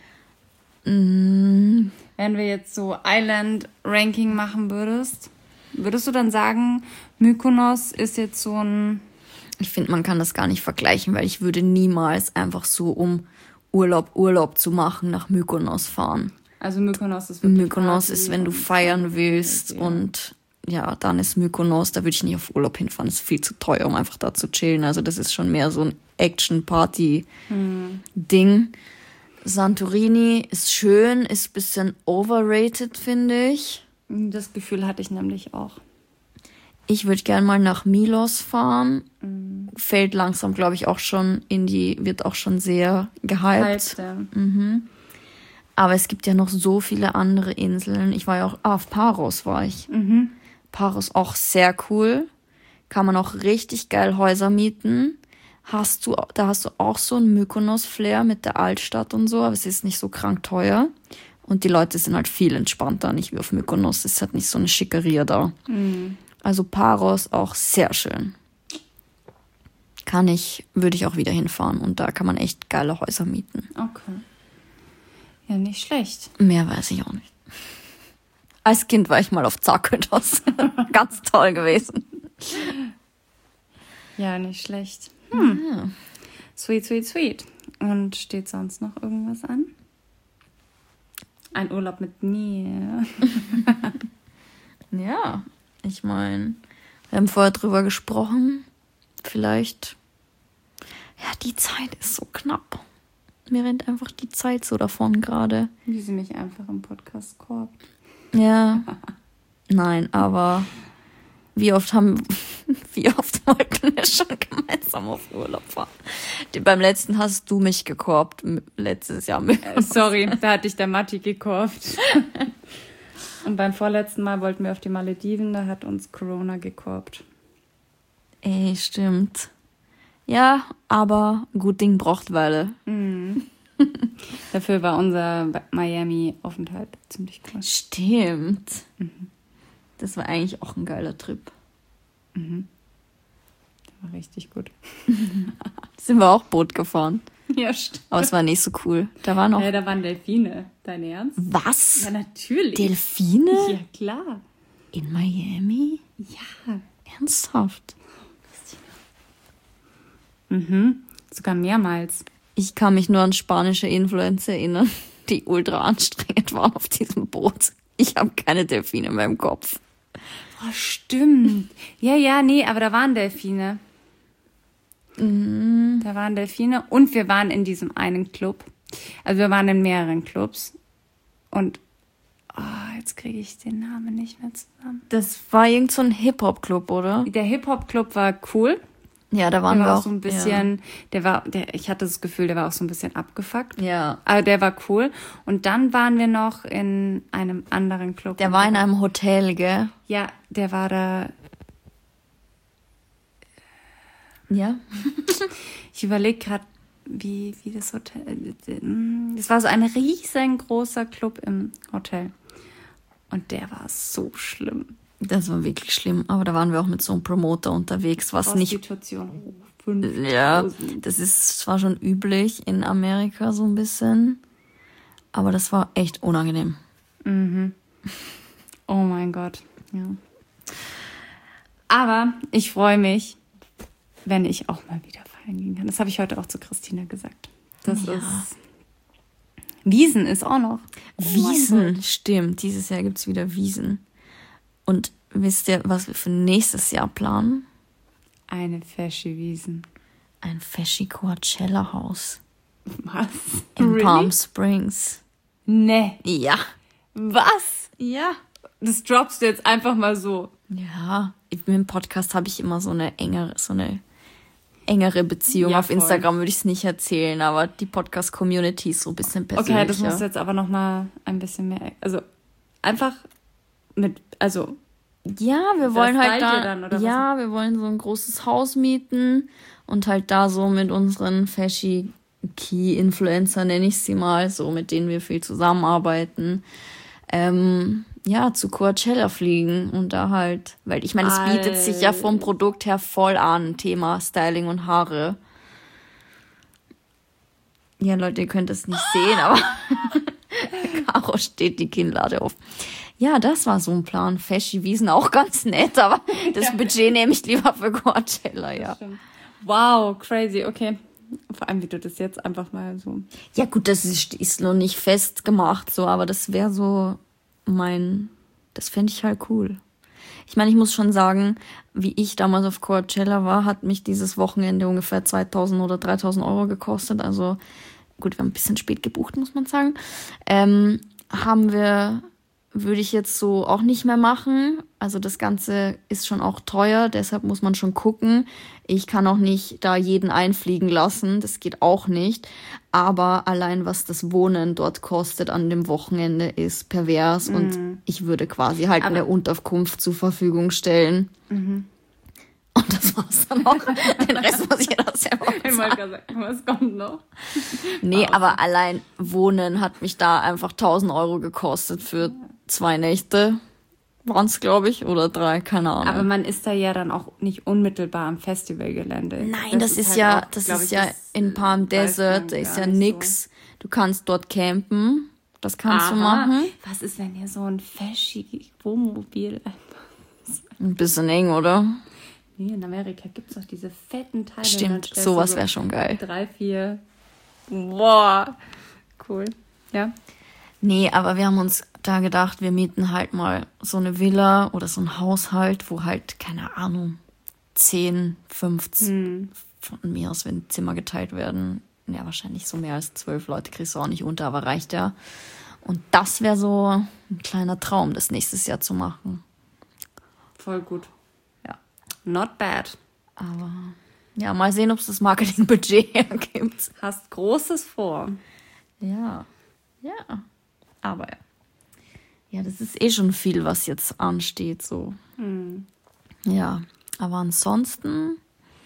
A: Wenn wir jetzt so Island-Ranking machen würdest du dann sagen, Mykonos ist jetzt so ein...
B: Ich finde, man kann das gar nicht vergleichen, weil ich würde niemals einfach so, um Urlaub zu machen, nach Mykonos fahren.
A: Also Mykonos ist wirklich
B: Mykonos ist, wenn du feiern willst und ja, dann ist Mykonos, da würde ich nicht auf Urlaub hinfahren. Das ist viel zu teuer, um einfach da zu chillen. Also das ist schon mehr so ein Action-Party-Ding. Santorini ist schön, ist ein bisschen overrated, finde ich.
A: Das Gefühl hatte ich nämlich auch.
B: Ich würde gerne mal nach Milos fahren. Fällt langsam, glaube ich, auch schon wird auch schon sehr gehypt. Aber es gibt ja noch so viele andere Inseln. Ich war ja auch, auf Paros war ich. Paros auch sehr cool. Kann man auch richtig geil Häuser mieten. Da hast du auch so ein Mykonos-Flair mit der Altstadt und so, aber es ist nicht so krank teuer. Und die Leute sind halt viel entspannter, nicht wie auf Mykonos. Es ist halt nicht so eine Schickeria da. Also Paros auch sehr schön. Würde ich auch wieder hinfahren. Und da kann man echt geile Häuser mieten.
A: Okay. Ja, nicht schlecht.
B: Mehr weiß ich auch nicht. Als Kind war ich mal auf Zakynthos. Ganz toll gewesen.
A: Ja, nicht schlecht. Ja. Sweet. Und steht sonst noch irgendwas an? Ein Urlaub mit mir.
B: Ja, ich meine, wir haben vorher drüber gesprochen. Vielleicht, ja, die Zeit ist so knapp. Mir rennt einfach die Zeit so davon gerade.
A: Wie sie mich einfach im Podcast korbt.
B: Ja. Nein, aber wie oft wollten wir schon gemeinsam auf Urlaub fahren? Beim letzten hast du mich gekorbt, letztes Jahr.
A: Sorry, da hatte ich der Matti gekorbt. Und beim vorletzten Mal wollten wir auf die Malediven, da hat uns Corona gekorbt.
B: Ey, stimmt. Ja, aber gut Ding braucht Weile.
A: Dafür war unser Miami-Aufenthalt ziemlich cool.
B: Stimmt. Das war eigentlich auch ein geiler Trip.
A: Der war richtig gut.
B: Sind wir auch Boot gefahren.
A: Ja, stimmt.
B: Aber es war nicht so cool. Da waren
A: da waren Delfine. Dein Ernst?
B: Was?
A: Ja, natürlich.
B: Delfine?
A: Ja, klar.
B: In Miami?
A: Ja.
B: Ernsthaft?
A: Sogar mehrmals.
B: Ich kann mich nur an spanische Influencer erinnern, die ultra anstrengend waren auf diesem Boot. Ich habe keine Delfine in meinem Kopf.
A: Oh, stimmt. Ja, nee, aber da waren Delfine. Da waren Delfine und wir waren in diesem einen Club. Also wir waren in mehreren Clubs. Und jetzt kriege ich den Namen nicht mehr zusammen.
B: Das war irgend so ein Hip-Hop-Club, oder?
A: Der Hip-Hop-Club war cool.
B: Ja, da waren
A: Der
B: wir
A: war
B: auch
A: so ein bisschen, ich hatte das Gefühl, der war auch so ein bisschen abgefuckt.
B: Ja.
A: Aber der war cool. Und dann waren wir noch in einem anderen Club.
B: Der war in einem Hotel, gell?
A: Ja, der war da.
B: Ja.
A: Ich überlege gerade, wie das Hotel. Das war so ein riesengroßer Club im Hotel. Und der war so schlimm.
B: Das war wirklich schlimm. Aber da waren wir auch mit so einem Promoter unterwegs, was nicht.
A: Prostitution. 5.000.
B: Ja, das ist zwar schon üblich in Amerika so ein bisschen, aber das war echt unangenehm.
A: Oh mein Gott. Ja. Aber ich freue mich, wenn ich auch mal wieder feiern gehen kann. Das habe ich heute auch zu Christina gesagt. Das ist. Wiesen ist auch noch.
B: Wiesen, stimmt. Dieses Jahr gibt's wieder Wiesen. Und wisst ihr, was wir für nächstes Jahr planen?
A: Eine Feschi-Wiesen.
B: Ein Feschi-Coachella-Haus.
A: Was?
B: In
A: Really?
B: Palm Springs.
A: Nee.
B: Ja.
A: Was?
B: Ja.
A: Das droppst du jetzt einfach mal so.
B: Ja. Im Podcast habe ich immer so eine engere Beziehung.
A: Ja,
B: auf
A: voll.
B: Instagram würde ich es nicht erzählen, aber die Podcast-Community ist so ein bisschen persönlicher.
A: Okay, das muss jetzt aber noch mal ein bisschen mehr. Also einfach mit. Also.
B: Ja, wir wollen halt
A: seid ihr
B: da.
A: dann, oder
B: ja, wir wollen so ein großes Haus mieten und halt da so mit unseren Fashy-Key-Influencer, nenne ich sie mal, so mit denen wir viel zusammenarbeiten. Zu Coachella fliegen und da halt, weil ich meine, es bietet sich ja vom Produkt her voll an, Thema Styling und Haare. Ja, Leute, ihr könnt es nicht sehen, aber Caro steht die Kinnlade auf. Ja, das war so ein Plan. Feschi-Wiesen auch ganz nett, aber das Budget nehme ich lieber für Coachella, ja.
A: Wow, crazy, okay. Vor allem, wie du das jetzt einfach mal so.
B: Ja gut, das ist noch nicht festgemacht, so, aber das wäre so das fände ich halt cool. Ich meine, ich muss schon sagen, wie ich damals auf Coachella war, hat mich dieses Wochenende ungefähr 2.000 oder 3.000 Euro gekostet. Also gut, wir haben ein bisschen spät gebucht, muss man sagen. Würde ich jetzt so auch nicht mehr machen. Also das Ganze ist schon auch teuer, deshalb muss man schon gucken. Ich kann auch nicht da jeden einfliegen lassen, das geht auch nicht. Aber allein was das Wohnen dort kostet an dem Wochenende ist pervers und ich würde quasi halt eine Unterkunft zur Verfügung stellen. Und das war's dann auch. Den Rest muss jeder selber bezahlen.
A: Was kommt noch?
B: Nee, aber allein Wohnen hat mich da einfach 1.000 Euro gekostet für 2 Nächte. Waren es, glaube ich, oder 3, keine Ahnung.
A: Aber man ist da ja dann auch nicht unmittelbar am Festivalgelände.
B: Nein, das ist ja in Palm Desert, da ist ja nix. So. Du kannst dort campen, das kannst du machen.
A: Was ist, wenn hier so ein Feschi-Wohnmobil?
B: Ein bisschen eng, oder?
A: Nee, in Amerika gibt es doch diese fetten Teile.
B: Stimmt, sowas wäre schon geil.
A: 3, 4. Boah, cool. Ja.
B: Nee, aber wir haben uns da gedacht, wir mieten halt mal so eine Villa oder so ein Haushalt, wo halt, keine Ahnung, 10, 15 von mir aus, wenn Zimmer geteilt werden. Ja, wahrscheinlich so mehr als 12 Leute kriegst du auch nicht unter, aber reicht ja. Und das wäre so ein kleiner Traum, das nächstes Jahr zu machen.
A: Voll gut.
B: Ja.
A: Not bad.
B: Aber ja, mal sehen, ob es das Marketingbudget hergibt.
A: Hast Großes vor.
B: Ja. Ja. Aber ja. Ja, das ist eh schon viel, was jetzt ansteht, so. Ja, aber ansonsten,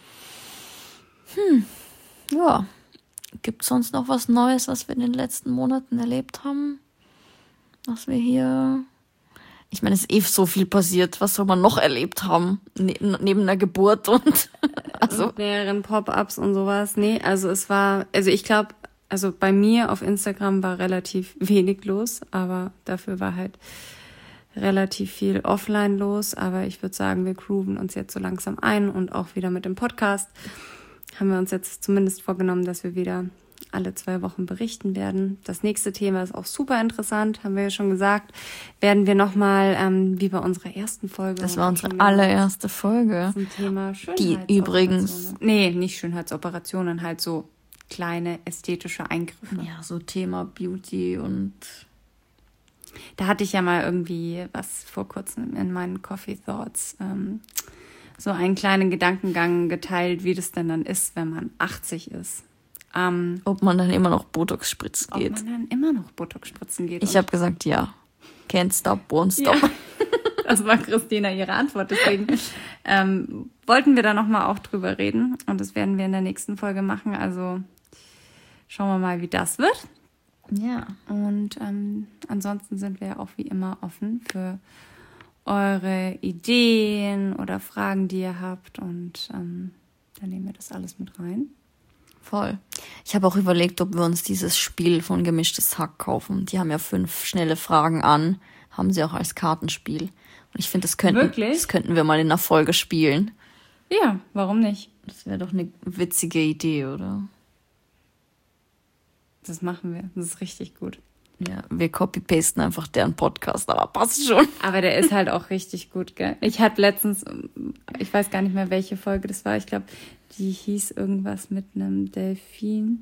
B: ja, gibt es sonst noch was Neues, was wir in den letzten Monaten erlebt haben? Was wir hier, ich meine, es ist eh so viel passiert, was soll man noch erlebt haben, neben der Geburt und,
A: und mehreren Pop-Ups und sowas. Nee, ich glaube, also bei mir auf Instagram war relativ wenig los, aber dafür war halt relativ viel offline los. Aber ich würde sagen, wir grooven uns jetzt so langsam ein und auch wieder mit dem Podcast haben wir uns jetzt zumindest vorgenommen, dass wir wieder alle 2 Wochen berichten werden. Das nächste Thema ist auch super interessant, haben wir ja schon gesagt. Werden wir nochmal, wie bei unserer ersten Folge.
B: Das war unsere allererste Folge.
A: Zum Thema Schönheitsoperationen.
B: Die übrigens.
A: Nee, nicht Schönheitsoperationen, halt so kleine ästhetische Eingriffe.
B: Ja, so Thema Beauty und...
A: Da hatte ich ja mal irgendwie was vor kurzem in meinen Coffee Thoughts so einen kleinen Gedankengang geteilt, wie das denn dann ist, wenn man 80 ist.
B: Ob man dann immer noch Botox spritzen geht.
A: Ob man dann immer noch Botox spritzen geht.
B: Ich habe gesagt, ja. Can't stop, won't stop.
A: Ja. Das war Christina ihre Antwort. Deswegen wollten wir da nochmal auch drüber reden. Und das werden wir in der nächsten Folge machen. Also schauen wir mal, wie das wird.
B: Ja.
A: Und ansonsten sind wir auch wie immer offen für eure Ideen oder Fragen, die ihr habt. Und dann nehmen wir das alles mit rein.
B: Voll. Ich habe auch überlegt, ob wir uns dieses Spiel von Gemischtes Hack kaufen. Die haben ja 5 schnelle Fragen an. Haben sie auch als Kartenspiel. Und ich finde, das könnten wir mal in einer Folge spielen.
A: Ja, warum nicht?
B: Das wäre doch eine witzige Idee, oder?
A: Das machen wir. Das ist richtig gut.
B: Ja, wir copy-pasten einfach deren Podcast, aber passt schon.
A: Aber der ist halt auch richtig gut, gell? Ich hatte letztens, ich weiß gar nicht mehr, welche Folge das war. Ich glaube, die hieß irgendwas mit einem Delfin.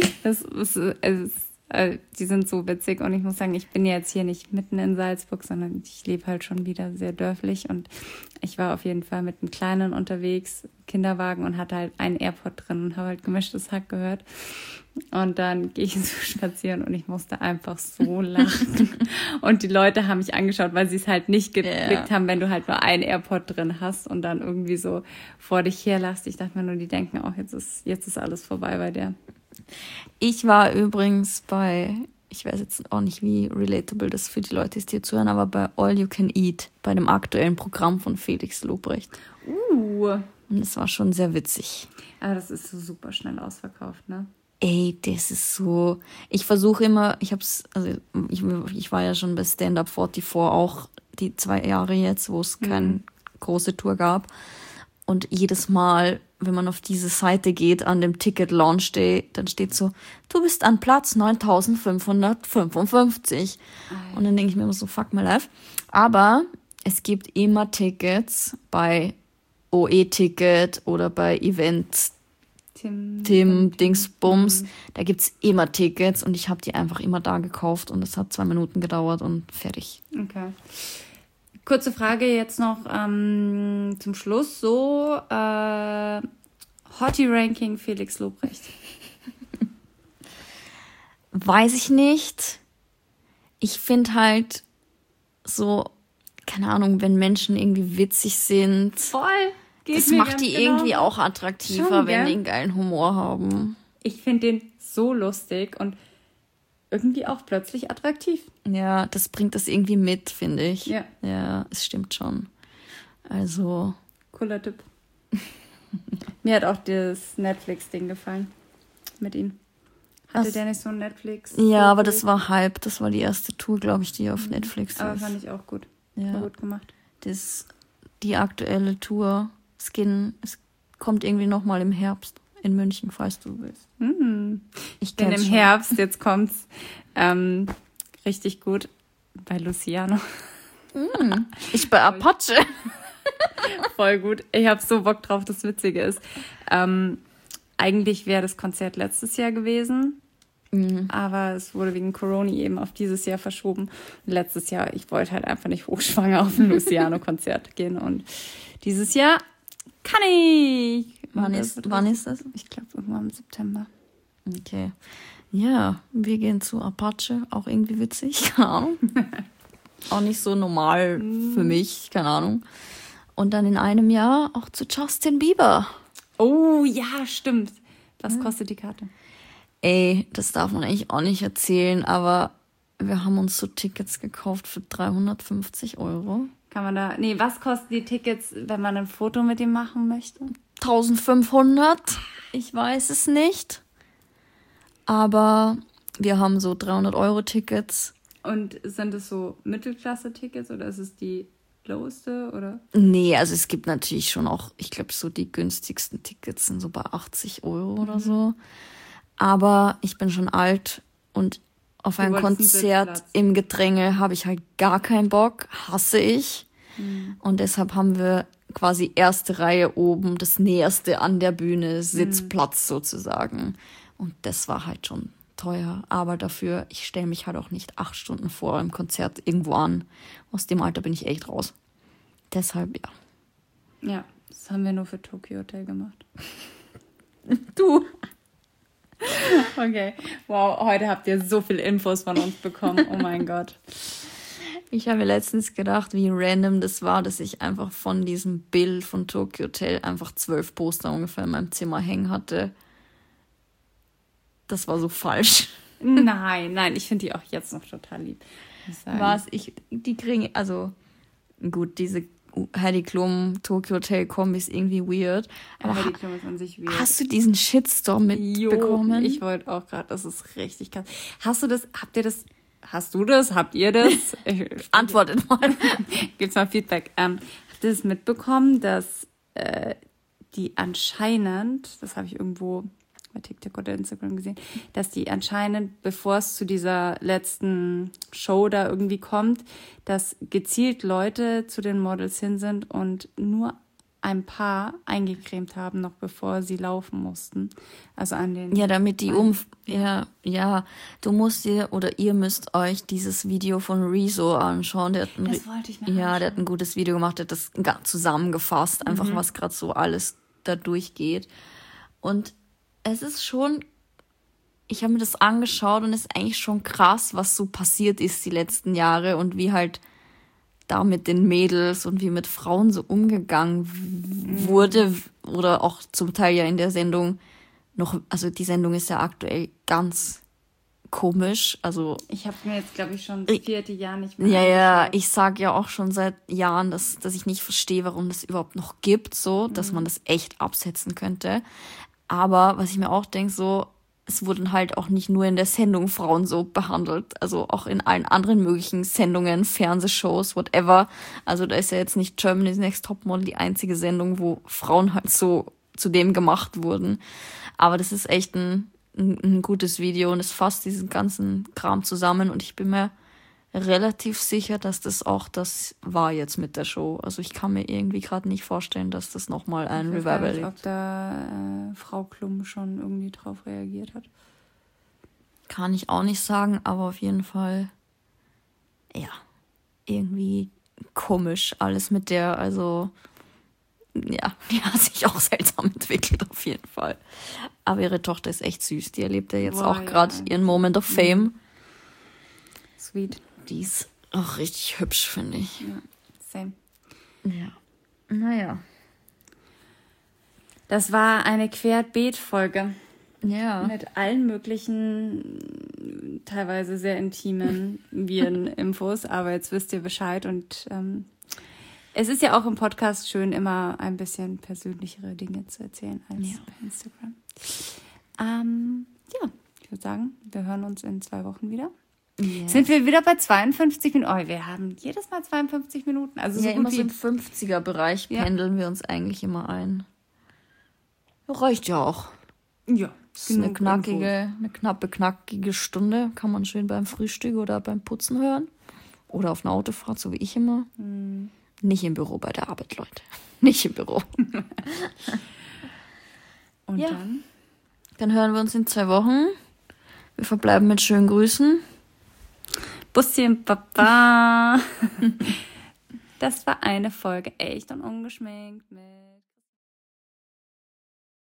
A: Die sind so witzig und ich muss sagen, ich bin jetzt hier nicht mitten in Salzburg, sondern ich lebe halt schon wieder sehr dörflich und ich war auf jeden Fall mit einem Kleinen unterwegs, Kinderwagen, und hatte halt einen AirPod drin und habe halt Gemischtes Hack gehört. Und dann gehe ich so spazieren und ich musste einfach so lachen. Und die Leute haben mich angeschaut, weil sie es halt nicht geblickt haben, wenn du halt nur einen AirPod drin hast und dann irgendwie so vor dich herlachst. Ich dachte mir nur, die denken auch, jetzt ist alles vorbei bei der.
B: Ich war übrigens ich weiß jetzt auch nicht, wie relatable das für die Leute ist, die hier zuhören, aber bei All You Can Eat, bei dem aktuellen Programm von Felix Lobrecht. Und es war schon sehr witzig.
A: Aber das ist so super schnell ausverkauft, ne?
B: Ey, das ist so. Ich versuche immer, ich war ja schon bei Stand Up 44 auch die 2 Jahre jetzt, wo es keine große Tour gab. Und jedes Mal, wenn man auf diese Seite geht, an dem Ticket Launch Day, dann steht so, du bist an Platz 9555. Und dann denke ich mir immer so, fuck my life. Aber es gibt immer Tickets bei OE-Ticket oder bei Events. Tim Dingsbums, da gibt's immer Tickets und ich habe die einfach immer da gekauft und es hat 2 Minuten gedauert und fertig.
A: Okay. Kurze Frage jetzt noch zum Schluss. So, Hottie-Ranking Felix Lobrecht.
B: Weiß ich nicht. Ich finde halt so, keine Ahnung, wenn Menschen irgendwie witzig sind.
A: Voll.
B: Das macht die irgendwie auch attraktiver, schon, wenn die einen geilen Humor haben.
A: Ich finde den so lustig und irgendwie auch plötzlich attraktiv.
B: Ja, das bringt das irgendwie mit, finde ich.
A: Ja.
B: Ja, es stimmt schon. Also.
A: Cooler Tipp. Mir hat auch das Netflix-Ding gefallen mit ihm. Hatte der nicht so ein Netflix?
B: Ja, aber das war Hype. Das war die erste Tour, glaube ich, die auf Netflix ist.
A: Aber fand ich auch gut.
B: Ja.
A: War gut gemacht.
B: Die aktuelle Tour Skin, es kommt irgendwie nochmal im Herbst in München, falls du willst. Ich
A: bin im Herbst, jetzt kommt's richtig gut bei Luciano.
B: Ich bei Apache.
A: Voll gut. Ich habe so Bock drauf, das Witzige ist. Eigentlich wäre das Konzert letztes Jahr gewesen, aber es wurde wegen Corona eben auf dieses Jahr verschoben. Letztes Jahr, ich wollte halt einfach nicht hochschwanger auf ein Luciano-Konzert gehen und dieses Jahr kann ich.
B: Wann ist das?
A: Ich glaube, irgendwann im September.
B: Okay. Ja, wir gehen zu Apache. Auch irgendwie witzig. Keine Ahnung. Auch nicht so normal für mich. Keine Ahnung. Und dann in einem Jahr auch zu Justin Bieber.
A: Oh, ja, stimmt. Was kostet die Karte?
B: Ey, das darf man eigentlich auch nicht erzählen, aber wir haben uns so Tickets gekauft für 350 €.
A: Kann man da. Nee, was kosten die Tickets, wenn man ein Foto mit ihm machen möchte?
B: 1500. Ich weiß es nicht. Aber wir haben so 300-€-Tickets.
A: Und sind es so Mittelklasse-Tickets oder ist es die loweste, oder?
B: Nee, also es gibt natürlich schon auch, ich glaube, so die günstigsten Tickets sind so bei 80 € oder so. Aber ich bin schon alt und auf ein Konzert im Gedränge habe ich halt gar keinen Bock, hasse ich. Und deshalb haben wir quasi erste Reihe oben, das Näherste an der Bühne, Sitzplatz sozusagen. Und das war halt schon teuer. Aber dafür, ich stelle mich halt auch nicht 8 Stunden vor im Konzert irgendwo an. Aus dem Alter bin ich echt raus. Deshalb, ja.
A: Ja, Das haben wir nur für Tokyo Hotel gemacht.
B: Du.
A: Okay. Wow, heute habt ihr so viel Infos von uns bekommen. Oh mein Gott.
B: Ich habe mir letztens gedacht, wie random das war, dass ich einfach von diesem Bild von Tokyo Hotel einfach 12 Poster ungefähr in meinem Zimmer hängen hatte. Das war so falsch.
A: Nein, ich finde die auch jetzt noch total lieb.
B: Die kriegen, also gut, diese Heidi Klum Tokyo Hotel Kombi ist irgendwie weird. Aber
A: Heidi Klum ist an sich weird.
B: Hast du diesen Shitstorm mitbekommen?
A: Ich wollte auch gerade, das ist richtig krass. Hast du das? Habt ihr das?
B: Antwortet mal.
A: Gibt's mal Feedback. Habt ihr das mitbekommen, dass die anscheinend, das habe ich irgendwo bei TikTok oder Instagram gesehen, dass die anscheinend, bevor es zu dieser letzten Show da irgendwie kommt, dass gezielt Leute zu den Models hin sind und nur ein paar eingecremt haben, noch bevor sie laufen mussten. Also an den...
B: Ja, damit die du musst dir oder ihr müsst euch dieses Video von Rezo anschauen. Der hat
A: das wollte ich mir anschauen.
B: Der hat ein gutes Video gemacht, der hat das zusammengefasst, einfach was gerade so alles da durchgeht. Und es ist schon, ich habe mir das angeschaut und es ist eigentlich schon krass, was so passiert ist die letzten Jahre und wie halt da mit den Mädels und wie mit Frauen so umgegangen wurde oder auch zum Teil ja in der Sendung noch, also die Sendung ist ja aktuell ganz komisch, also
A: ich habe mir jetzt, glaube ich, schon das 4. Jahr nicht mehr
B: Ja, ich sage ja auch schon seit Jahren, dass ich nicht verstehe, warum das überhaupt noch gibt, so, dass man das echt absetzen könnte. Aber was ich mir auch denke, so, es wurden halt auch nicht nur in der Sendung Frauen so behandelt, also auch in allen anderen möglichen Sendungen, Fernsehshows, whatever. Also da ist ja jetzt nicht Germany's Next Topmodel die einzige Sendung, wo Frauen halt so zu dem gemacht wurden. Aber das ist echt ein gutes Video und es fasst diesen ganzen Kram zusammen und ich bin mir relativ sicher, dass das auch das war jetzt mit der Show. Also ich kann mir irgendwie gerade nicht vorstellen, dass das nochmal ein Revival ist.
A: Ob da Frau Klum schon irgendwie drauf reagiert hat.
B: Kann ich auch nicht sagen, aber auf jeden Fall, ja, irgendwie komisch alles mit der, also, ja, die hat sich auch seltsam entwickelt, auf jeden Fall. Aber ihre Tochter ist echt süß, die erlebt ja jetzt auch gerade ihren Moment of Fame.
A: Sweet.
B: Die ist auch richtig hübsch, finde ich.
A: Ja, same.
B: Ja, naja.
A: Das war eine Querbeet-Folge.
B: Ja.
A: Mit allen möglichen, teilweise sehr intimen Viren-Infos, aber jetzt wisst ihr Bescheid und es ist ja auch im Podcast schön, immer ein bisschen persönlichere Dinge zu erzählen als bei Instagram. Ja, ich würde sagen, wir hören uns in 2 Wochen wieder. Yes. Sind wir wieder bei 52 Minuten? Oh, wir haben jedes Mal 52 Minuten. Also so
B: immer so im 50er-Bereich pendeln wir uns eigentlich immer ein. Reicht ja auch.
A: Ja.
B: Das ist eine knappe Stunde. Kann man schön beim Frühstück oder beim Putzen hören. Oder auf einer Autofahrt, so wie ich immer. Nicht im Büro bei der Arbeit, Leute. Nicht im Büro.
A: Und dann?
B: Dann hören wir uns in 2 Wochen. Wir verbleiben mit schönen Grüßen.
A: Busschen, Papa. Das war eine Folge echt und ungeschminkt mit